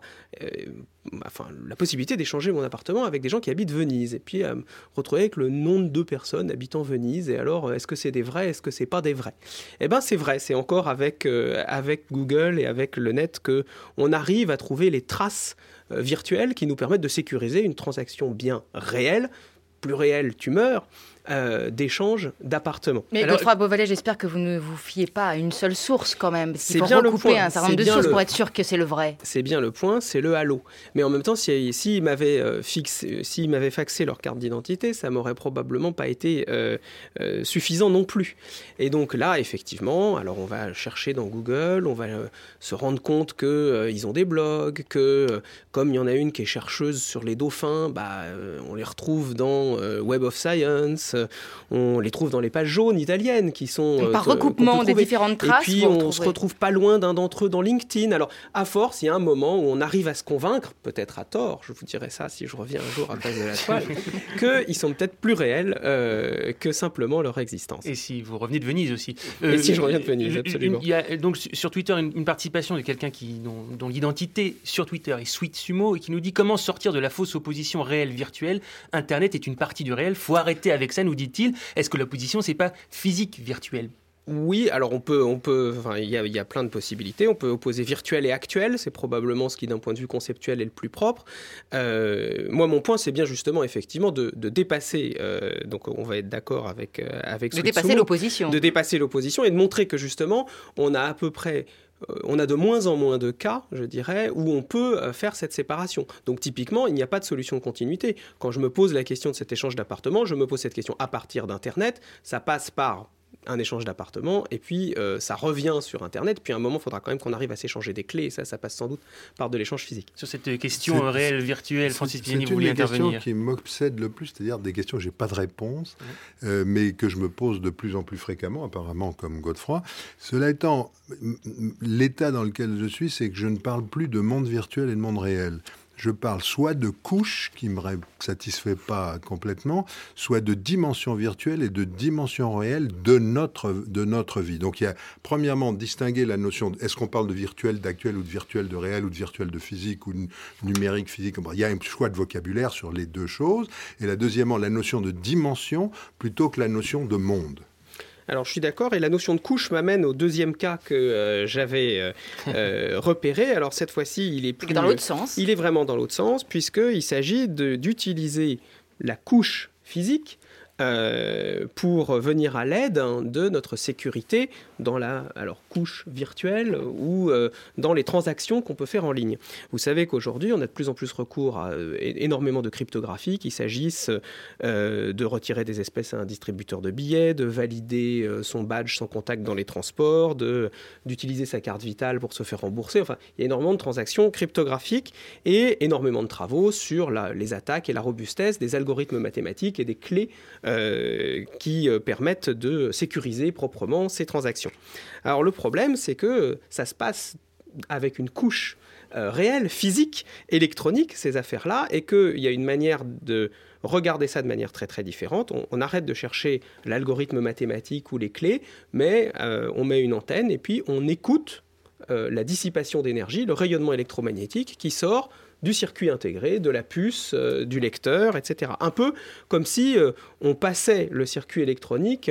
la possibilité d'échanger mon appartement avec des gens qui habitent Venise. Et puis me retrouver avec le nom de 2 personnes habitant Venise. Et alors, est-ce que c'est des vrais, est-ce que c'est pas des vrais ? Eh bien, c'est vrai, c'est encore avec Google et avec le net qu'on arrive à trouver les traces virtuelles qui nous permettent de sécuriser une transaction bien réelle. Plus réelle, tu meurs. D'échange d'appartements. Mais Godefroy Beauvalet, j'espère que vous ne vous fiez pas à une seule source quand même, parce qu'il faut bien recouper un certain nombre de sources pour être sûr que c'est le vrai. C'est bien le point, c'est le halo. Mais en même temps, s'ils m'avaient faxé leur carte d'identité, ça m'aurait probablement pas été suffisant non plus. Et donc là, effectivement, alors on va chercher dans Google, on va se rendre compte qu'ils ont des blogs, que comme il y en a une qui est chercheuse sur les dauphins, on les retrouve dans Web of Science. On les trouve dans les pages jaunes italiennes qui sont... par recoupement des différentes traces. Et puis on se retrouve pas loin d'un d'entre eux dans LinkedIn. Alors à force, il y a un moment où on arrive à se convaincre, peut-être à tort, je vous dirai ça si je reviens un jour à Place de la Toile, qu'ils sont peut-être plus réels que simplement leur existence. Et si vous revenez de Venise aussi. Et si je reviens de Venise, absolument. Il y a donc sur Twitter une participation de quelqu'un dont l'identité sur Twitter est Sweet Sumo et qui nous dit comment sortir de la fausse opposition réelle-virtuelle. Internet est une partie du réel. Faut arrêter avec ça, nous dit-il. Est-ce que l'opposition, c'est pas physique virtuelle ? Oui, alors il y a plein de possibilités. On peut opposer virtuel et actuel. C'est probablement ce qui, d'un point de vue conceptuel, est le plus propre. Moi, mon point, c'est bien justement, effectivement, de dépasser. Donc, on va être d'accord avec de dépasser l'opposition. De dépasser l'opposition et de montrer que justement, on a de moins en moins de cas, je dirais, où on peut faire cette séparation. Donc typiquement, il n'y a pas de solution de continuité. Quand je me pose la question de cet échange d'appartements, je me pose cette question à partir d'Internet. Ça passe par un échange d'appartements, et puis ça revient sur Internet, puis à un moment, il faudra quand même qu'on arrive à s'échanger des clés, et ça passe sans doute par de l'échange physique. Sur cette question réelle, virtuelle, Francis Pisani, vous voulez intervenir ? C'est une des questions qui m'obsède le plus, c'est-à-dire des questions, je n'ai pas de réponse, mais que je me pose de plus en plus fréquemment, apparemment comme Godefroy. Cela étant, l'état dans lequel je suis, c'est que je ne parle plus de monde virtuel et de monde réel. Je parle soit de couches qui ne me satisfait pas complètement, soit de dimensions virtuelles et de dimensions réelles de notre vie. Donc il y a premièrement distinguer la notion est-ce qu'on parle de virtuel, d'actuel ou de virtuel de réel ou de virtuel de physique ou de numérique physique. Il y a un choix de vocabulaire sur les deux choses. Et la deuxièmement, la notion de dimension plutôt que la notion de monde. Alors je suis d'accord, et la notion de couche m'amène au deuxième cas que j'avais repéré. Alors cette fois-ci, il est plus dans l'autre sens. Il est vraiment dans l'autre sens, puisqu'il s'agit d'utiliser la couche physique pour venir à l'aide de notre sécurité dans la couche virtuelle ou dans les transactions qu'on peut faire en ligne. Vous savez qu'aujourd'hui, on a de plus en plus recours à énormément de cryptographie, qu'il s'agisse de retirer des espèces à un distributeur de billets, de valider son badge sans contact dans les transports, d'utiliser sa carte vitale pour se faire rembourser. Enfin, il y a énormément de transactions cryptographiques et énormément de travaux sur les attaques et la robustesse des algorithmes mathématiques et des clés qui permettent de sécuriser proprement ces transactions. Alors le problème, c'est que ça se passe avec une couche réelle, physique, électronique, ces affaires-là, et qu'il y a une manière de regarder ça de manière très très différente. On arrête de chercher l'algorithme mathématique ou les clés, mais on met une antenne et puis on écoute la dissipation d'énergie, le rayonnement électromagnétique qui sort du circuit intégré, de la puce, du lecteur, etc. Un peu comme si on passait le circuit électronique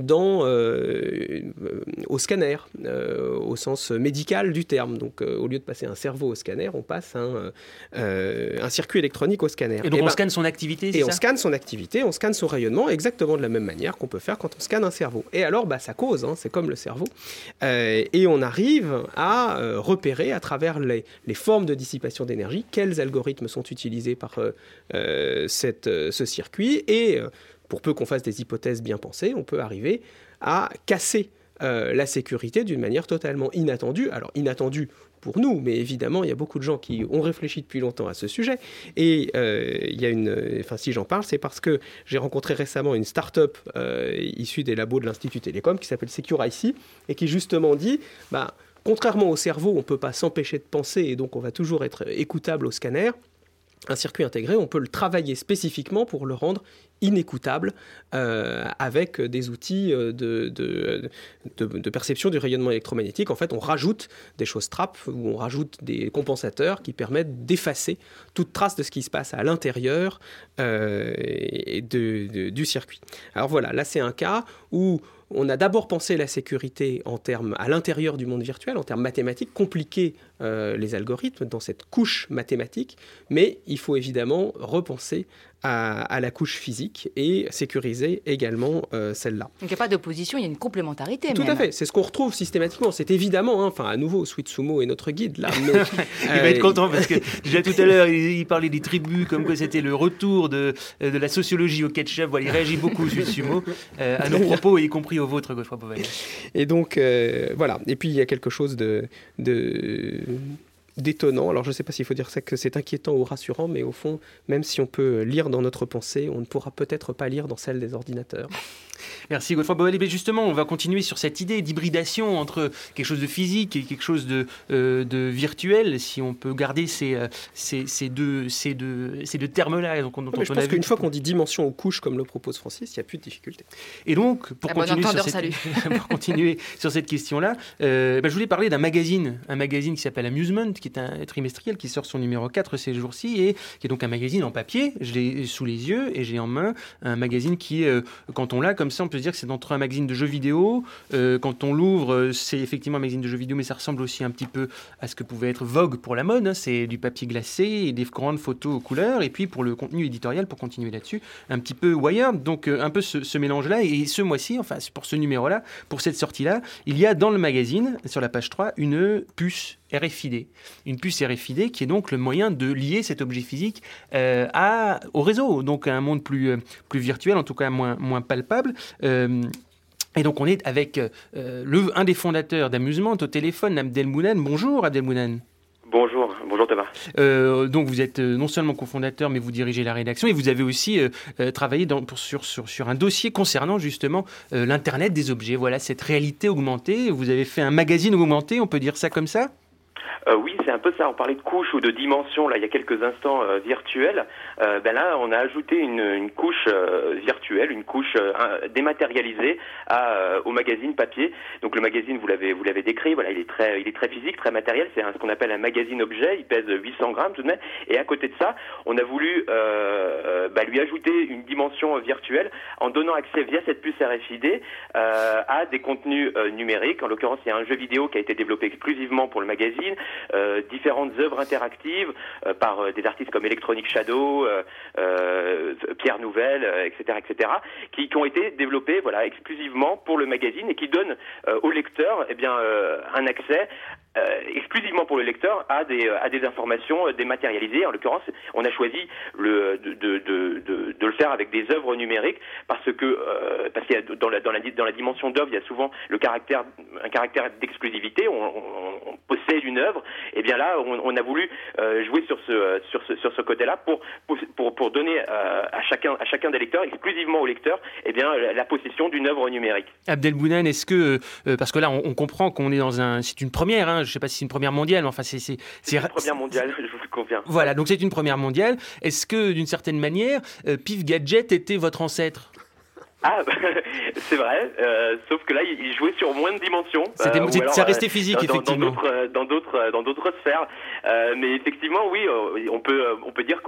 au scanner, au sens médical du terme. Donc, au lieu de passer un cerveau au scanner, on passe un circuit électronique au scanner. Et donc on scanne son activité, c'est ça ? Et on scanne son activité, on scanne son rayonnement exactement de la même manière qu'on peut faire quand on scanne un cerveau. Et alors, ça cause, c'est comme le cerveau. Et on arrive à repérer à travers les formes de dissipation d'énergie quels algorithmes sont utilisés par ce circuit. Et pour peu qu'on fasse des hypothèses bien pensées, on peut arriver à casser la sécurité d'une manière totalement inattendue. Alors inattendue pour nous, mais évidemment, il y a beaucoup de gens qui ont réfléchi depuis longtemps à ce sujet. Et il y a si j'en parle, c'est parce que j'ai rencontré récemment une start-up issue des labos de l'Institut Télécom qui s'appelle Secure IC et qui justement dit... contrairement au cerveau, on ne peut pas s'empêcher de penser et donc on va toujours être écoutable au scanner. Un circuit intégré, on peut le travailler spécifiquement pour le rendre inécoutable avec des outils de perception du rayonnement électromagnétique. En fait, on rajoute des choses trappes ou on rajoute des compensateurs qui permettent d'effacer toute trace de ce qui se passe à l'intérieur du circuit. Alors voilà, là c'est un cas où on a d'abord pensé la sécurité en termes à l'intérieur du monde virtuel, en termes mathématiques, compliquer les algorithmes dans cette couche mathématique, mais il faut évidemment repenser à la couche physique et sécuriser également celle-là. Donc il n'y a pas d'opposition, il y a une complémentarité. Tout à fait, c'est ce qu'on retrouve systématiquement. C'est évidemment, à nouveau, Sweet Sumo est notre guide là. Mais, il va être content parce que déjà tout à l'heure, il parlait des tribus, comme quoi c'était le retour de la sociologie au ketchup. Voilà, il réagit beaucoup, Sweet Sumo, à nos propos, y compris aux vôtres, Godefroy Bovary. Et donc, voilà. Et puis il y a quelque chose d'étonnant. Alors je ne sais pas s'il faut dire ça que c'est inquiétant ou rassurant, mais au fond, même si on peut lire dans notre pensée, on ne pourra peut-être pas lire dans celle des ordinateurs. Merci Godefroy Boel. Mais justement, on va continuer sur cette idée d'hybridation entre quelque chose de physique et quelque chose de virtuel, si on peut garder ces deux termes-là. Donc, dont je pense qu'une fois qu'on dit dimension aux couches, comme le propose Francis, il n'y a plus de difficulté. Et donc, pour continuer sur cette question-là, je voulais parler d'un magazine qui s'appelle Amusement, qui est un trimestriel qui sort son numéro 4 ces jours-ci, et qui est donc un magazine en papier. Je l'ai sous les yeux et j'ai en main un magazine qui, quand on l'a comme ça, on peut se dire que c'est entre un magazine de jeux vidéo. Quand on l'ouvre, c'est effectivement un magazine de jeux vidéo, mais ça ressemble aussi un petit peu à ce que pouvait être Vogue pour la mode. C'est du papier glacé et des grandes photos aux couleurs. Et puis pour le contenu éditorial, pour continuer là-dessus, un petit peu Wired. Donc un peu ce mélange-là. Et ce mois-ci, enfin pour ce numéro-là, pour cette sortie-là, il y a dans le magazine, sur la page 3, une puce RFID. Une puce RFID qui est donc le moyen de lier cet objet physique au réseau, donc à un monde plus virtuel, en tout cas moins palpable. Et donc on est avec un des fondateurs d'Amusement au téléphone, Abdelmounane. Bonjour Abdelmounane. Bonjour Thomas. Donc vous êtes non seulement cofondateur, mais vous dirigez la rédaction et vous avez aussi travaillé sur un dossier concernant justement l'Internet des objets. Voilà, cette réalité augmentée. Vous avez fait un magazine augmenté, on peut dire ça comme ça ? Oui, c'est un peu ça. On parlait de couches ou de dimensions là il y a quelques instants virtuelles. Là, on a ajouté une couche virtuelle, une couche dématérialisée au magazine papier. Donc le magazine, vous l'avez décrit. Voilà, il est très physique, très matériel. C'est ce qu'on appelle un magazine objet. Il pèse 800 grammes tout de même. Et à côté de ça, on a voulu lui ajouter une dimension virtuelle en donnant accès via cette puce RFID à des contenus numériques. En l'occurrence, il y a un jeu vidéo qui a été développé exclusivement pour le magazine. Différentes œuvres interactives par des artistes comme Electronic Shadow, Pierre Nouvelle, etc., qui ont été développés exclusivement pour le magazine et qui donnent au lecteur un accès exclusivement pour le lecteur à des informations dématérialisées. En l'occurrence, on a choisi de le faire avec des œuvres numériques parce qu'il y a dans la dimension d'œuvre, il y a souvent un caractère d'exclusivité. On possède une œuvre. Et bien là, on a voulu jouer sur ce côté-là pour donner à chacun des lecteurs, exclusivement aux lecteurs, la possession d'une œuvre numérique. Abdelmounane, est-ce que parce que là, on comprend qu'on est c'est une première. Je ne sais pas si c'est une première mondiale, mais enfin c'est une première mondiale, je vous le confirme. Voilà, donc c'est une première mondiale. Est-ce que d'une certaine manière, Pif Gadget était votre ancêtre ? C'est vrai, sauf que là, il jouait sur moins de dimensions. Ça restait physique, effectivement. Dans d'autres sphères. Mais effectivement, oui, on peut dire que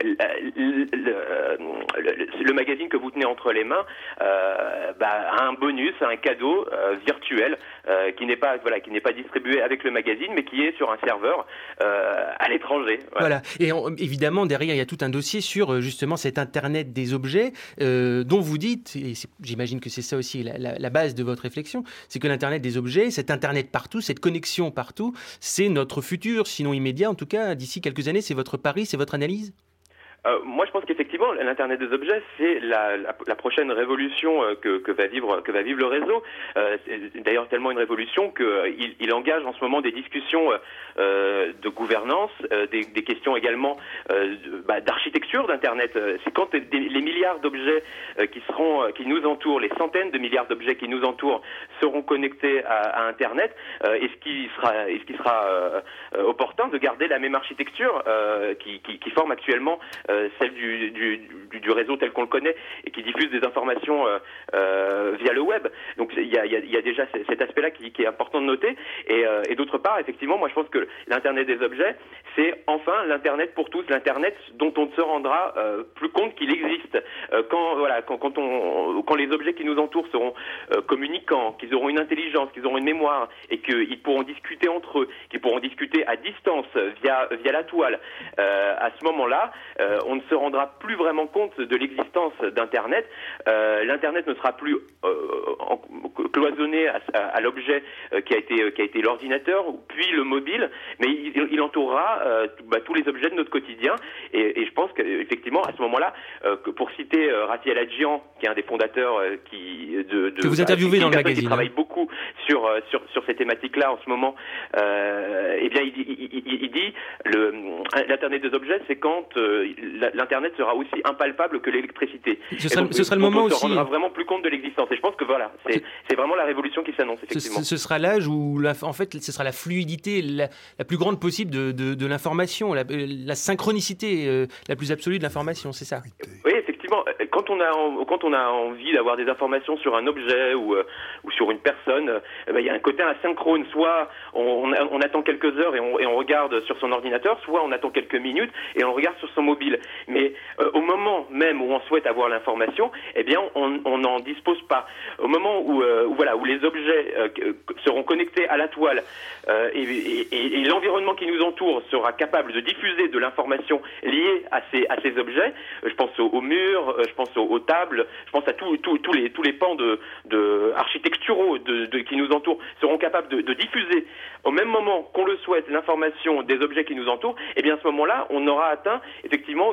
le magazine que vous tenez entre les mains a un bonus, un cadeau virtuel qui n'est pas distribué avec le magazine, mais qui est sur un serveur à l'étranger. Voilà. Et évidemment, derrière, il y a tout un dossier sur justement cet Internet des objets dont vous dites, et j'imagine que c'est ça aussi la base de votre réflexion, c'est que l'Internet des objets, cet Internet partout, cette connexion partout, c'est notre futur, sinon immédiat en tout cas, d'ici quelques années. C'est votre pari, c'est votre analyse ? Moi, je pense qu'effectivement, l'Internet des objets, c'est la prochaine révolution que va vivre le réseau. C'est d'ailleurs tellement une révolution qu'il engage en ce moment des discussions de gouvernance, des questions également d'architecture d'Internet. C'est quand les milliards d'objets qui nous entourent, les centaines de milliards d'objets qui nous entourent seront connectés à Internet. Est-ce qu'il sera opportun de garder la même architecture qui forme actuellement celle du réseau tel qu'on le connaît et qui diffuse des informations via le web. Donc il y a déjà cet aspect-là qui est important de noter. Et d'autre part, effectivement, moi je pense que l'Internet des objets, c'est enfin l'Internet pour tous, l'Internet dont on ne se rendra plus compte qu'il existe. Quand les objets qui nous entourent seront communicants, qu'ils auront une intelligence, qu'ils auront une mémoire et qu'ils pourront discuter entre eux, qu'ils pourront discuter à distance via la toile, à ce moment-là, on ne se rendra plus vraiment compte de l'existence d'Internet. L'Internet ne sera plus cloisonné à l'objet qui a été l'ordinateur, puis le mobile, mais il entourera tous les objets de notre quotidien. Et je pense qu'effectivement, à ce moment-là, pour citer Rafi Aladjian, qui est un des fondateurs que vous interviewez dans le magazine, qui travaille beaucoup sur ces thématiques-là en ce moment, eh bien, il dit l'Internet des objets, c'est quand l'Internet sera aussi impalpable que l'électricité. Ce sera le moment on aussi. On se rendra vraiment plus compte de l'existence. Et je pense que voilà, c'est vraiment la révolution qui s'annonce, effectivement. Ce sera l'âge où, en fait, ce sera la fluidité la plus grande possible de l'information, la synchronicité la plus absolue de l'information, c'est ça? Oui, effectivement. Quand on a envie d'avoir des informations sur un objet ou sur une personne, il y a un côté asynchrone. Soit on attend quelques heures et on regarde sur son ordinateur, soit on attend quelques minutes et on regarde sur son mobile. Mais au moment même où on souhaite avoir l'information, eh bien, on n'en dispose pas. Au moment où les objets seront connectés à la toile et l'environnement qui nous entoure sera capable de diffuser de l'information liée à ces objets, je pense aux murs, je pense aux tables, je pense à tous les pans de architecturaux qui nous entourent seront capables de diffuser au même moment qu'on le souhaite l'information des objets qui nous entourent. Et bien à ce moment-là, on aura atteint effectivement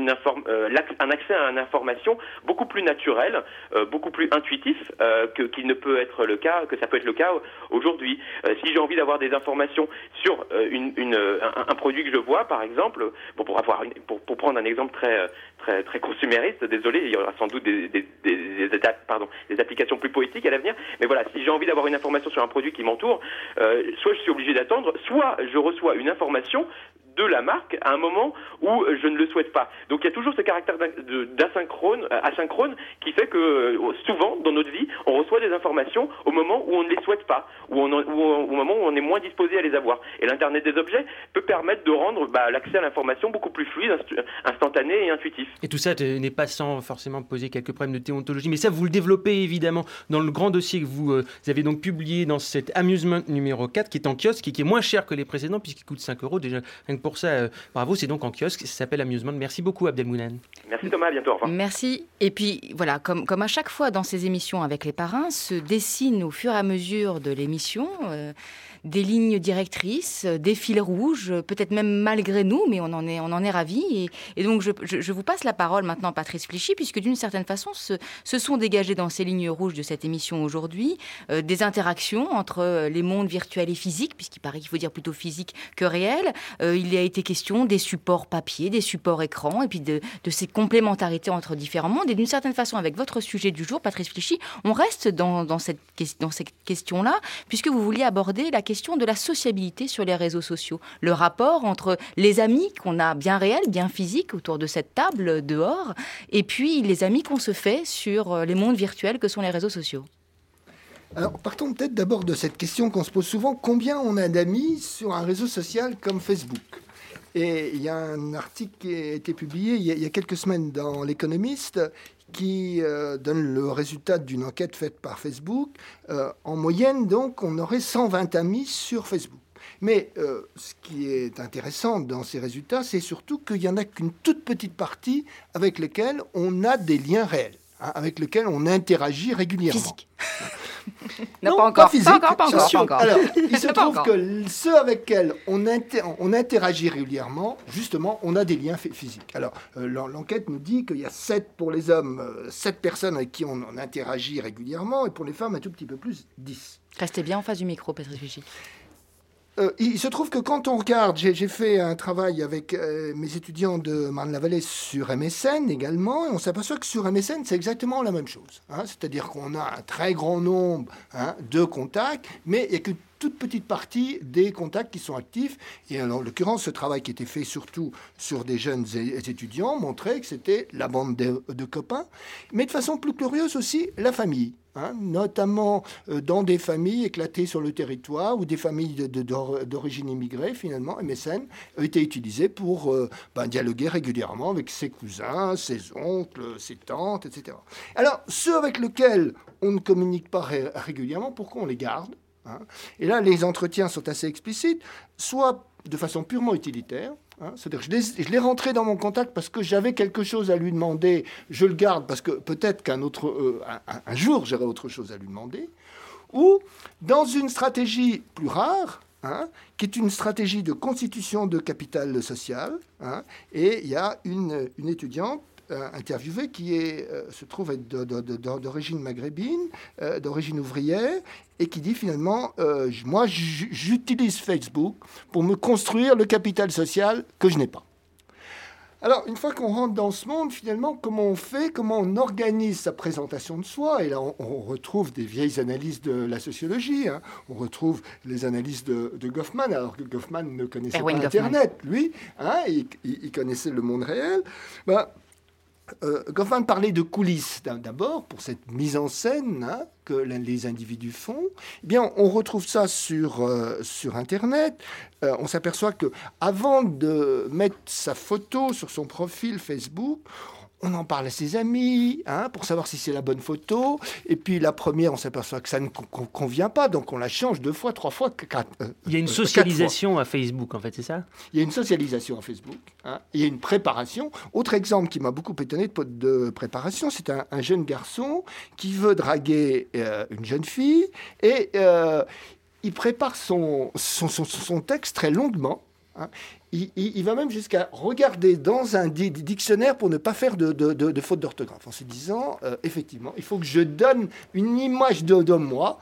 un accès à une information beaucoup plus naturelle, beaucoup plus intuitif que ça peut être le cas aujourd'hui. Si j'ai envie d'avoir des informations sur un produit que je vois, par exemple, pour prendre un exemple très consumériste, désolé, il y aura sans doute des applications plus poétiques à l'avenir, mais voilà, si j'ai envie d'avoir une information sur un produit qui m'entoure, soit je suis obligé d'attendre, soit je reçois une information de la marque à un moment où je ne le souhaite pas. Donc il y a toujours ce caractère asynchrone qui fait que souvent dans notre vie, on reçoit des informations au moment où on ne les souhaite pas, au moment où on est moins disposé à les avoir. Et l'Internet des objets peut permettre de rendre l'accès à l'information beaucoup plus fluide, instantané et intuitif. Et tout ça n'est pas sans forcément poser quelques problèmes de déontologie, mais ça vous le développez évidemment dans le grand dossier que vous avez donc publié dans cet Amusement numéro 4 qui est en kiosque et qui est moins cher que les précédents puisqu'il coûte 5 € déjà. Rien que pour ça, bravo, c'est donc en kiosque, ça s'appelle Amusement. Merci beaucoup Abdelmounane. Merci Thomas, à bientôt, au revoir. Merci. Et puis voilà, comme à chaque fois dans ces émissions avec les parrains, se dessinent au fur et à mesure de l'émission des lignes directrices, des fils rouges, peut-être même malgré nous, mais on en est ravis. Et donc je vous passe la parole maintenant, Patrice Flichy, puisque d'une certaine façon, se sont dégagées dans ces lignes rouges de cette émission aujourd'hui des interactions entre les mondes virtuels et physiques, puisqu'il paraît qu'il faut dire plutôt physique que réel. Il y a été question des supports papier, des supports écran, et puis de ces complémentarités entre différents mondes. Et d'une certaine façon, avec votre sujet du jour, Patrice Flichy, on reste dans cette question-là, puisque vous vouliez aborder la question de la sociabilité sur les réseaux sociaux. Le rapport entre les amis qu'on a bien réels, bien physiques, autour de cette table dehors, et puis les amis qu'on se fait sur les mondes virtuels que sont les réseaux sociaux. Alors, partons peut-être d'abord de cette question qu'on se pose souvent. Combien on a d'amis sur un réseau social comme Facebook ? Et il y a un article qui a été publié il y a quelques semaines dans l'Économiste qui donne le résultat d'une enquête faite par Facebook. En moyenne, donc, on aurait 120 amis sur Facebook. Mais ce qui est intéressant dans ces résultats, c'est surtout qu'il n'y en a qu'une toute petite partie avec lesquels on a des liens réels, avec lesquels on interagit régulièrement. Physique. Non, pas encore. Pas physique. Pas encore. Alors, il se trouve que ceux avec lesquels on interagit régulièrement, justement, on a des liens physiques. Alors, l'enquête nous dit qu'il y a 7 pour les hommes, 7 personnes avec qui on interagit régulièrement, et pour les femmes, un tout petit peu plus, 10. Restez bien en face du micro, Patrice Flichy. Il se trouve que quand on regarde, j'ai fait un travail avec mes étudiants de Marne-la-Vallée sur MSN également, et on s'aperçoit que sur MSN, c'est exactement la même chose. C'est-à-dire qu'on a un très grand nombre de contacts, mais il n'y a qu'une toute petite partie des contacts qui sont actifs. Et en l'occurrence, ce travail qui était fait surtout sur des jeunes étudiants montrait que c'était la bande de copains, mais de façon plus curieuse aussi, la famille. Notamment dans des familles éclatées sur le territoire ou des familles d'origine immigrée, finalement, MSN a été utilisé pour dialoguer régulièrement avec ses cousins, ses oncles, ses tantes, etc. Alors, ceux avec lesquels on ne communique pas régulièrement, pourquoi on les garde ? Et là, les entretiens sont assez explicites, soit de façon purement utilitaire, c'est-à-dire je l'ai rentré dans mon contact parce que j'avais quelque chose à lui demander, je le garde parce que peut-être qu'un jour j'aurai autre chose à lui demander, ou dans une stratégie plus rare, qui est une stratégie de constitution de capital social. Et il y a une étudiante interviewée qui se trouve être d'origine maghrébine, d'origine ouvrière, et qui dit finalement, moi j'utilise Facebook pour me construire le capital social que je n'ai pas. Alors, une fois qu'on rentre dans ce monde, finalement, comment on fait, comment on organise sa présentation de soi? Et là, on retrouve des vieilles analyses de la sociologie. On retrouve les analyses de Goffman, alors que Goffman ne connaissait pas Internet. Lui, il connaissait le monde réel. Goffman parlait de coulisses d'abord pour cette mise en scène que les individus font. Eh bien, on retrouve ça sur Internet. On s'aperçoit que avant de mettre sa photo sur son profil Facebook, on en parle à ses amis pour savoir si c'est la bonne photo. Et puis la première, on s'aperçoit que ça ne convient pas, donc on la change 2 fois, 3 fois, 4 fois. Il y a une socialisation à Facebook, en fait, c'est ça? Il y a une socialisation à Facebook. Il y a une préparation. Autre exemple qui m'a beaucoup étonné de préparation, c'est un jeune garçon qui veut draguer une jeune fille et il prépare son texte très longuement. Il va même jusqu'à regarder dans un dictionnaire pour ne pas faire de faute d'orthographe, en se disant, effectivement, il faut que je donne une image de moi,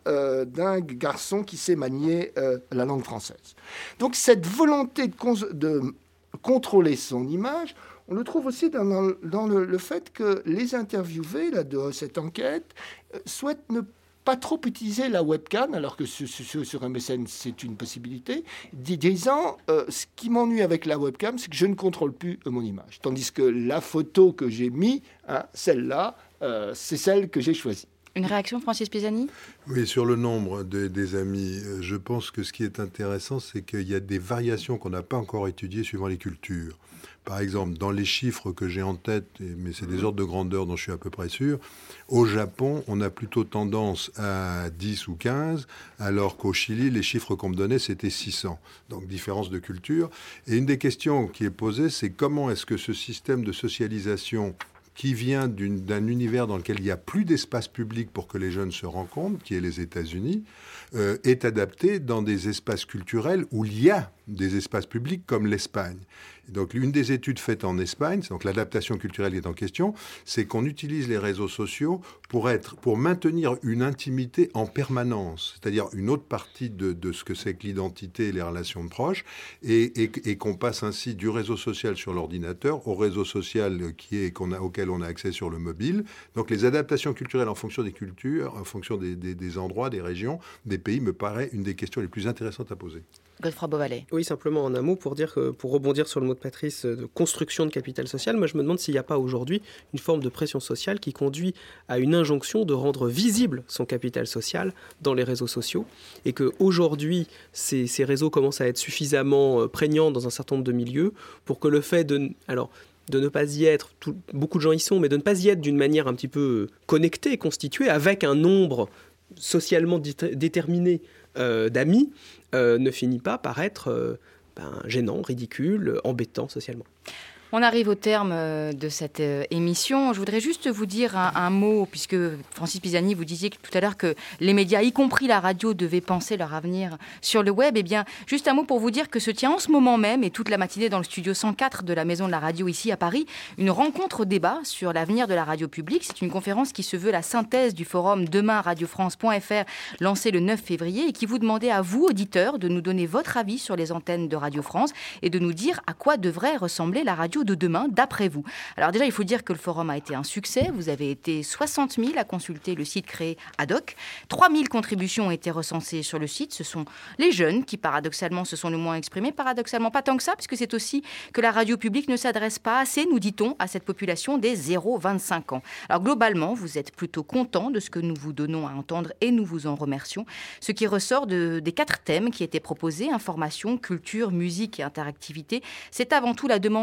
d'un garçon qui sait manier la langue française. Donc cette volonté de contrôler son image, on le trouve aussi dans le fait que les interviewés de cette enquête souhaitent ne pas trop utiliser la webcam, alors que sur MSN, c'est une possibilité, disant ce qui m'ennuie avec la webcam, c'est que je ne contrôle plus mon image. Tandis que la photo que j'ai mise, celle-là, c'est celle que j'ai choisie. Une réaction, Francis Pisani? Oui, sur le nombre des amis, je pense que ce qui est intéressant, c'est qu'il y a des variations qu'on n'a pas encore étudiées suivant les cultures. Par exemple, dans les chiffres que j'ai en tête, mais c'est des ordres de grandeur dont je suis à peu près sûr, au Japon, on a plutôt tendance à 10 ou 15, alors qu'au Chili, les chiffres qu'on me donnait, c'était 600. Donc, différence de culture. Et une des questions qui est posée, c'est comment est-ce que ce système de socialisation qui vient d'un univers dans lequel il n'y a plus d'espace public pour que les jeunes se rencontrent, qui est les États-Unis, est adapté dans des espaces culturels où il y a des espaces publics comme l'Espagne. Donc, une des études faites en Espagne, donc l'adaptation culturelle qui est en question, c'est qu'on utilise les réseaux sociaux pour maintenir une intimité en permanence, c'est-à-dire une autre partie de ce que c'est que l'identité et les relations de proches, et qu'on passe ainsi du réseau social sur l'ordinateur au réseau social auquel on a accès sur le mobile. Donc, les adaptations culturelles en fonction des cultures, en fonction des endroits, des régions, des pays, me paraît une des questions les plus intéressantes à poser. Godefroy Beauvalet. Oui, simplement en un mot pour dire que, pour rebondir sur le mot de Patrice de construction de capital social, moi je me demande s'il n'y a pas aujourd'hui une forme de pression sociale qui conduit à une injonction de rendre visible son capital social dans les réseaux sociaux et qu'aujourd'hui ces réseaux commencent à être suffisamment prégnants dans un certain nombre de milieux pour que le fait de ne pas y être, beaucoup de gens y sont, mais de ne pas y être d'une manière un petit peu connectée, constituée, avec un nombre socialement déterminé d'amis, ne finit pas par être gênant, ridicule, embêtant socialement. On arrive au terme de cette émission. Je voudrais juste vous dire un mot, puisque Francis Pisani, vous disiez tout à l'heure que les médias, y compris la radio, devaient penser leur avenir sur le web. Eh bien, juste un mot pour vous dire que se tient en ce moment même, et toute la matinée dans le studio 104 de la Maison de la Radio ici à Paris, une rencontre-débat sur l'avenir de la radio publique. C'est une conférence qui se veut la synthèse du forum demainradiofrance.fr, lancé le 9 février, et qui vous demandait à vous, auditeurs, de nous donner votre avis sur les antennes de Radio France et de nous dire à quoi devrait ressembler la radio de demain, d'après vous. Alors déjà, il faut dire que le forum a été un succès. Vous avez été 60 000 à consulter le site créé ad hoc. 3 000 contributions ont été recensées sur le site. Ce sont les jeunes qui, paradoxalement, se sont le moins exprimés. Paradoxalement, pas tant que ça, puisque c'est aussi que la radio publique ne s'adresse pas assez, nous dit-on, à cette population des 0-25 ans. Alors globalement, vous êtes plutôt content de ce que nous vous donnons à entendre et nous vous en remercions. Ce qui ressort des 4 thèmes qui étaient proposés, information, culture, musique et interactivité, c'est avant tout la demande de plus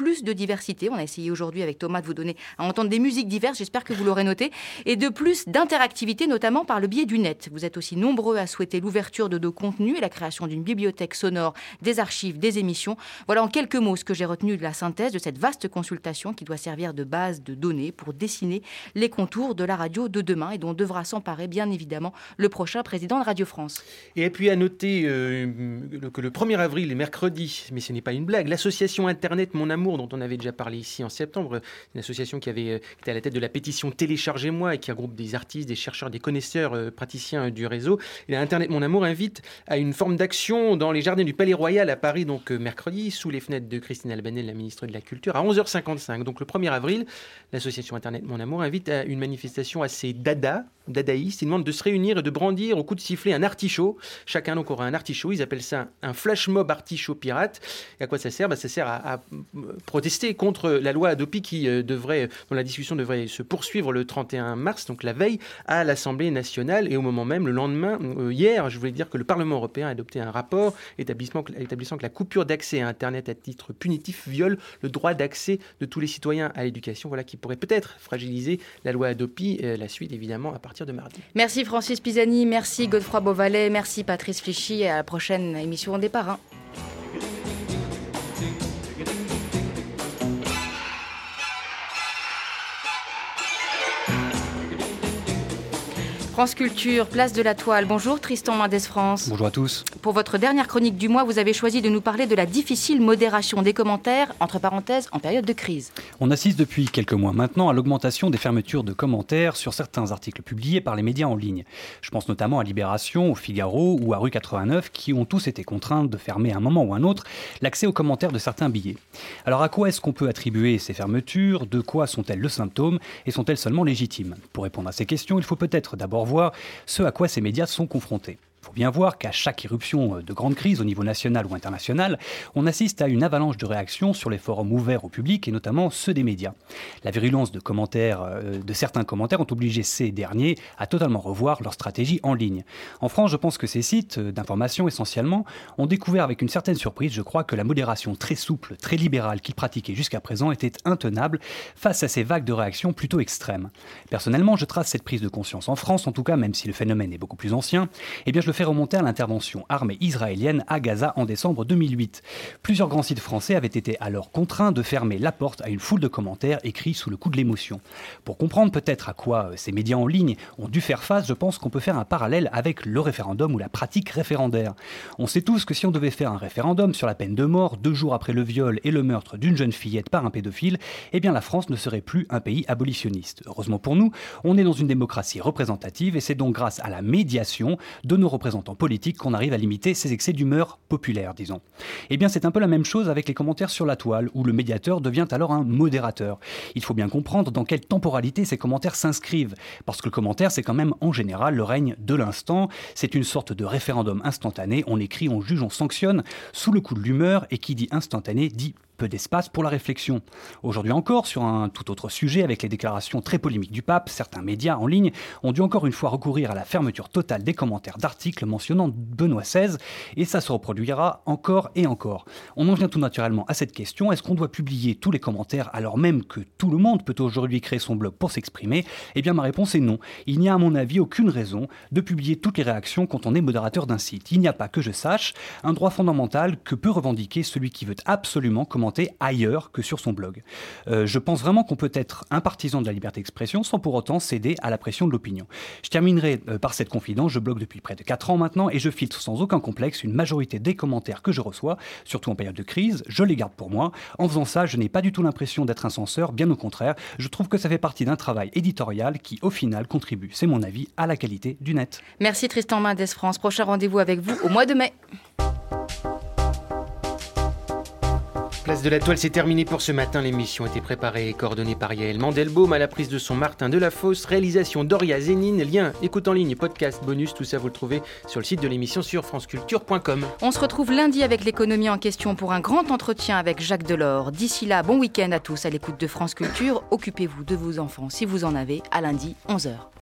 plus de diversité. On a essayé aujourd'hui avec Thomas de vous donner à entendre des musiques diverses, j'espère que vous l'aurez noté, et de plus d'interactivité, notamment par le biais du net. Vous êtes aussi nombreux à souhaiter l'ouverture de nos contenus et la création d'une bibliothèque sonore, des archives, des émissions. Voilà en quelques mots ce que j'ai retenu de la synthèse de cette vaste consultation qui doit servir de base de données pour dessiner les contours de la radio de demain et dont devra s'emparer bien évidemment le prochain président de Radio France. Et puis à noter que le 1er avril, mercredi, mais ce n'est pas une blague, l'association Internet Mon Amour, dont on avait déjà parlé ici en septembre, une association qui était à la tête de la pétition Téléchargez-moi et qui regroupe des artistes, des chercheurs, des connaisseurs, praticiens du réseau. Et Internet Mon Amour invite à une forme d'action dans les jardins du Palais Royal à Paris, donc mercredi, sous les fenêtres de Christine Albanel, la ministre de la Culture, à 11h55. Donc le 1er avril, l'association Internet Mon Amour invite à une manifestation assez dadaïste. Ils demandent de se réunir et de brandir au coup de sifflet un artichaut. Chacun donc aura un artichaut. Ils appellent ça un flash mob artichaut pirate. Et à quoi ça sert ? Ça sert à protester contre la loi Hadopi dont la discussion devrait se poursuivre le 31 mars, donc la veille, à l'Assemblée nationale. Et au moment même, le lendemain, hier, je voulais dire que le Parlement européen a adopté un rapport établissant que la coupure d'accès à Internet à titre punitif viole le droit d'accès de tous les citoyens à l'éducation. Voilà qui pourrait peut-être fragiliser la loi Hadopi. La suite, évidemment, à partir de mardi. Merci Francis Pisani, merci Godefroy Beauvalet, merci Patrice Flichy. Et à la prochaine émission des Parrains. France Culture, place de la Toile. Bonjour Tristan Mendès France. Bonjour à tous. Pour votre dernière chronique du mois, vous avez choisi de nous parler de la difficile modération des commentaires, entre parenthèses, en période de crise. On assiste depuis quelques mois maintenant à l'augmentation des fermetures de commentaires sur certains articles publiés par les médias en ligne. Je pense notamment à Libération, au Figaro ou à Rue 89 qui ont tous été contraints de fermer à un moment ou un autre l'accès aux commentaires de certains billets. Alors à quoi est-ce qu'on peut attribuer ces fermetures ? De quoi sont-elles le symptôme ? Et sont-elles seulement légitimes ? Pour répondre à ces questions, il faut peut-être d'abord voir ce à quoi ces médias sont confrontés. Il faut bien voir qu'à chaque irruption de grande crise au niveau national ou international, on assiste à une avalanche de réactions sur les forums ouverts au public et notamment ceux des médias. La virulence de certains commentaires ont obligé ces derniers à totalement revoir leur stratégie en ligne. En France, je pense que ces sites d'information essentiellement ont découvert avec une certaine surprise, je crois, que la modération très souple, très libérale qu'ils pratiquaient jusqu'à présent était intenable face à ces vagues de réactions plutôt extrêmes. Personnellement, je trace cette prise de conscience en France, en tout cas, même si le phénomène est beaucoup plus ancien, eh bien je le fais remonter à l'intervention armée israélienne à Gaza en décembre 2008. Plusieurs grands sites français avaient été alors contraints de fermer la porte à une foule de commentaires écrits sous le coup de l'émotion. Pour comprendre peut-être à quoi ces médias en ligne ont dû faire face, je pense qu'on peut faire un parallèle avec le référendum ou la pratique référendaire. On sait tous que si on devait faire un référendum sur la peine de mort 2 jours après le viol et le meurtre d'une jeune fillette par un pédophile, eh bien la France ne serait plus un pays abolitionniste. Heureusement pour nous, on est dans une démocratie représentative et c'est donc grâce à la médiation de nos représentants politiques qu'on arrive à limiter ces excès d'humeur populaire, disons. Eh bien, c'est un peu la même chose avec les commentaires sur la toile, où le médiateur devient alors un modérateur. Il faut bien comprendre dans quelle temporalité ces commentaires s'inscrivent, parce que le commentaire, c'est quand même en général le règne de l'instant. C'est une sorte de référendum instantané. On écrit, on juge, on sanctionne, sous le coup de l'humeur, et qui dit instantané dit peu d'espace pour la réflexion. Aujourd'hui encore, sur un tout autre sujet, avec les déclarations très polémiques du pape, certains médias en ligne ont dû encore une fois recourir à la fermeture totale des commentaires d'articles mentionnant Benoît XVI, et ça se reproduira encore et encore. On en vient tout naturellement à cette question, est-ce qu'on doit publier tous les commentaires alors même que tout le monde peut aujourd'hui créer son blog pour s'exprimer ? Eh bien ma réponse est non. Il n'y a à mon avis aucune raison de publier toutes les réactions quand on est modérateur d'un site. Il n'y a pas, que je sache, un droit fondamental que peut revendiquer celui qui veut absolument commenter ailleurs que sur son blog. Je pense vraiment qu'on peut être un partisan de la liberté d'expression sans pour autant céder à la pression de l'opinion. Je terminerai par cette confidence, je blogue depuis près de 4 ans maintenant et je filtre sans aucun complexe une majorité des commentaires que je reçois, surtout en période de crise, je les garde pour moi. En faisant ça, je n'ai pas du tout l'impression d'être un censeur, bien au contraire, je trouve que ça fait partie d'un travail éditorial qui au final contribue, c'est mon avis, à la qualité du net. Merci Tristan Mendès France, prochain rendez-vous avec vous au mois de mai. Place de la Toile, c'est terminé pour ce matin. L'émission a été préparée et coordonnée par Yael Mandelbaum, à la prise de son Martin Delafosse, réalisation Doria Zénine, lien, écoute en ligne, podcast, bonus, tout ça vous le trouvez sur le site de l'émission sur franceculture.com. On se retrouve lundi avec l'économie en question pour un grand entretien avec Jacques Delors. D'ici là, bon week-end à tous à l'écoute de France Culture. Occupez-vous de vos enfants si vous en avez. À lundi, 11h.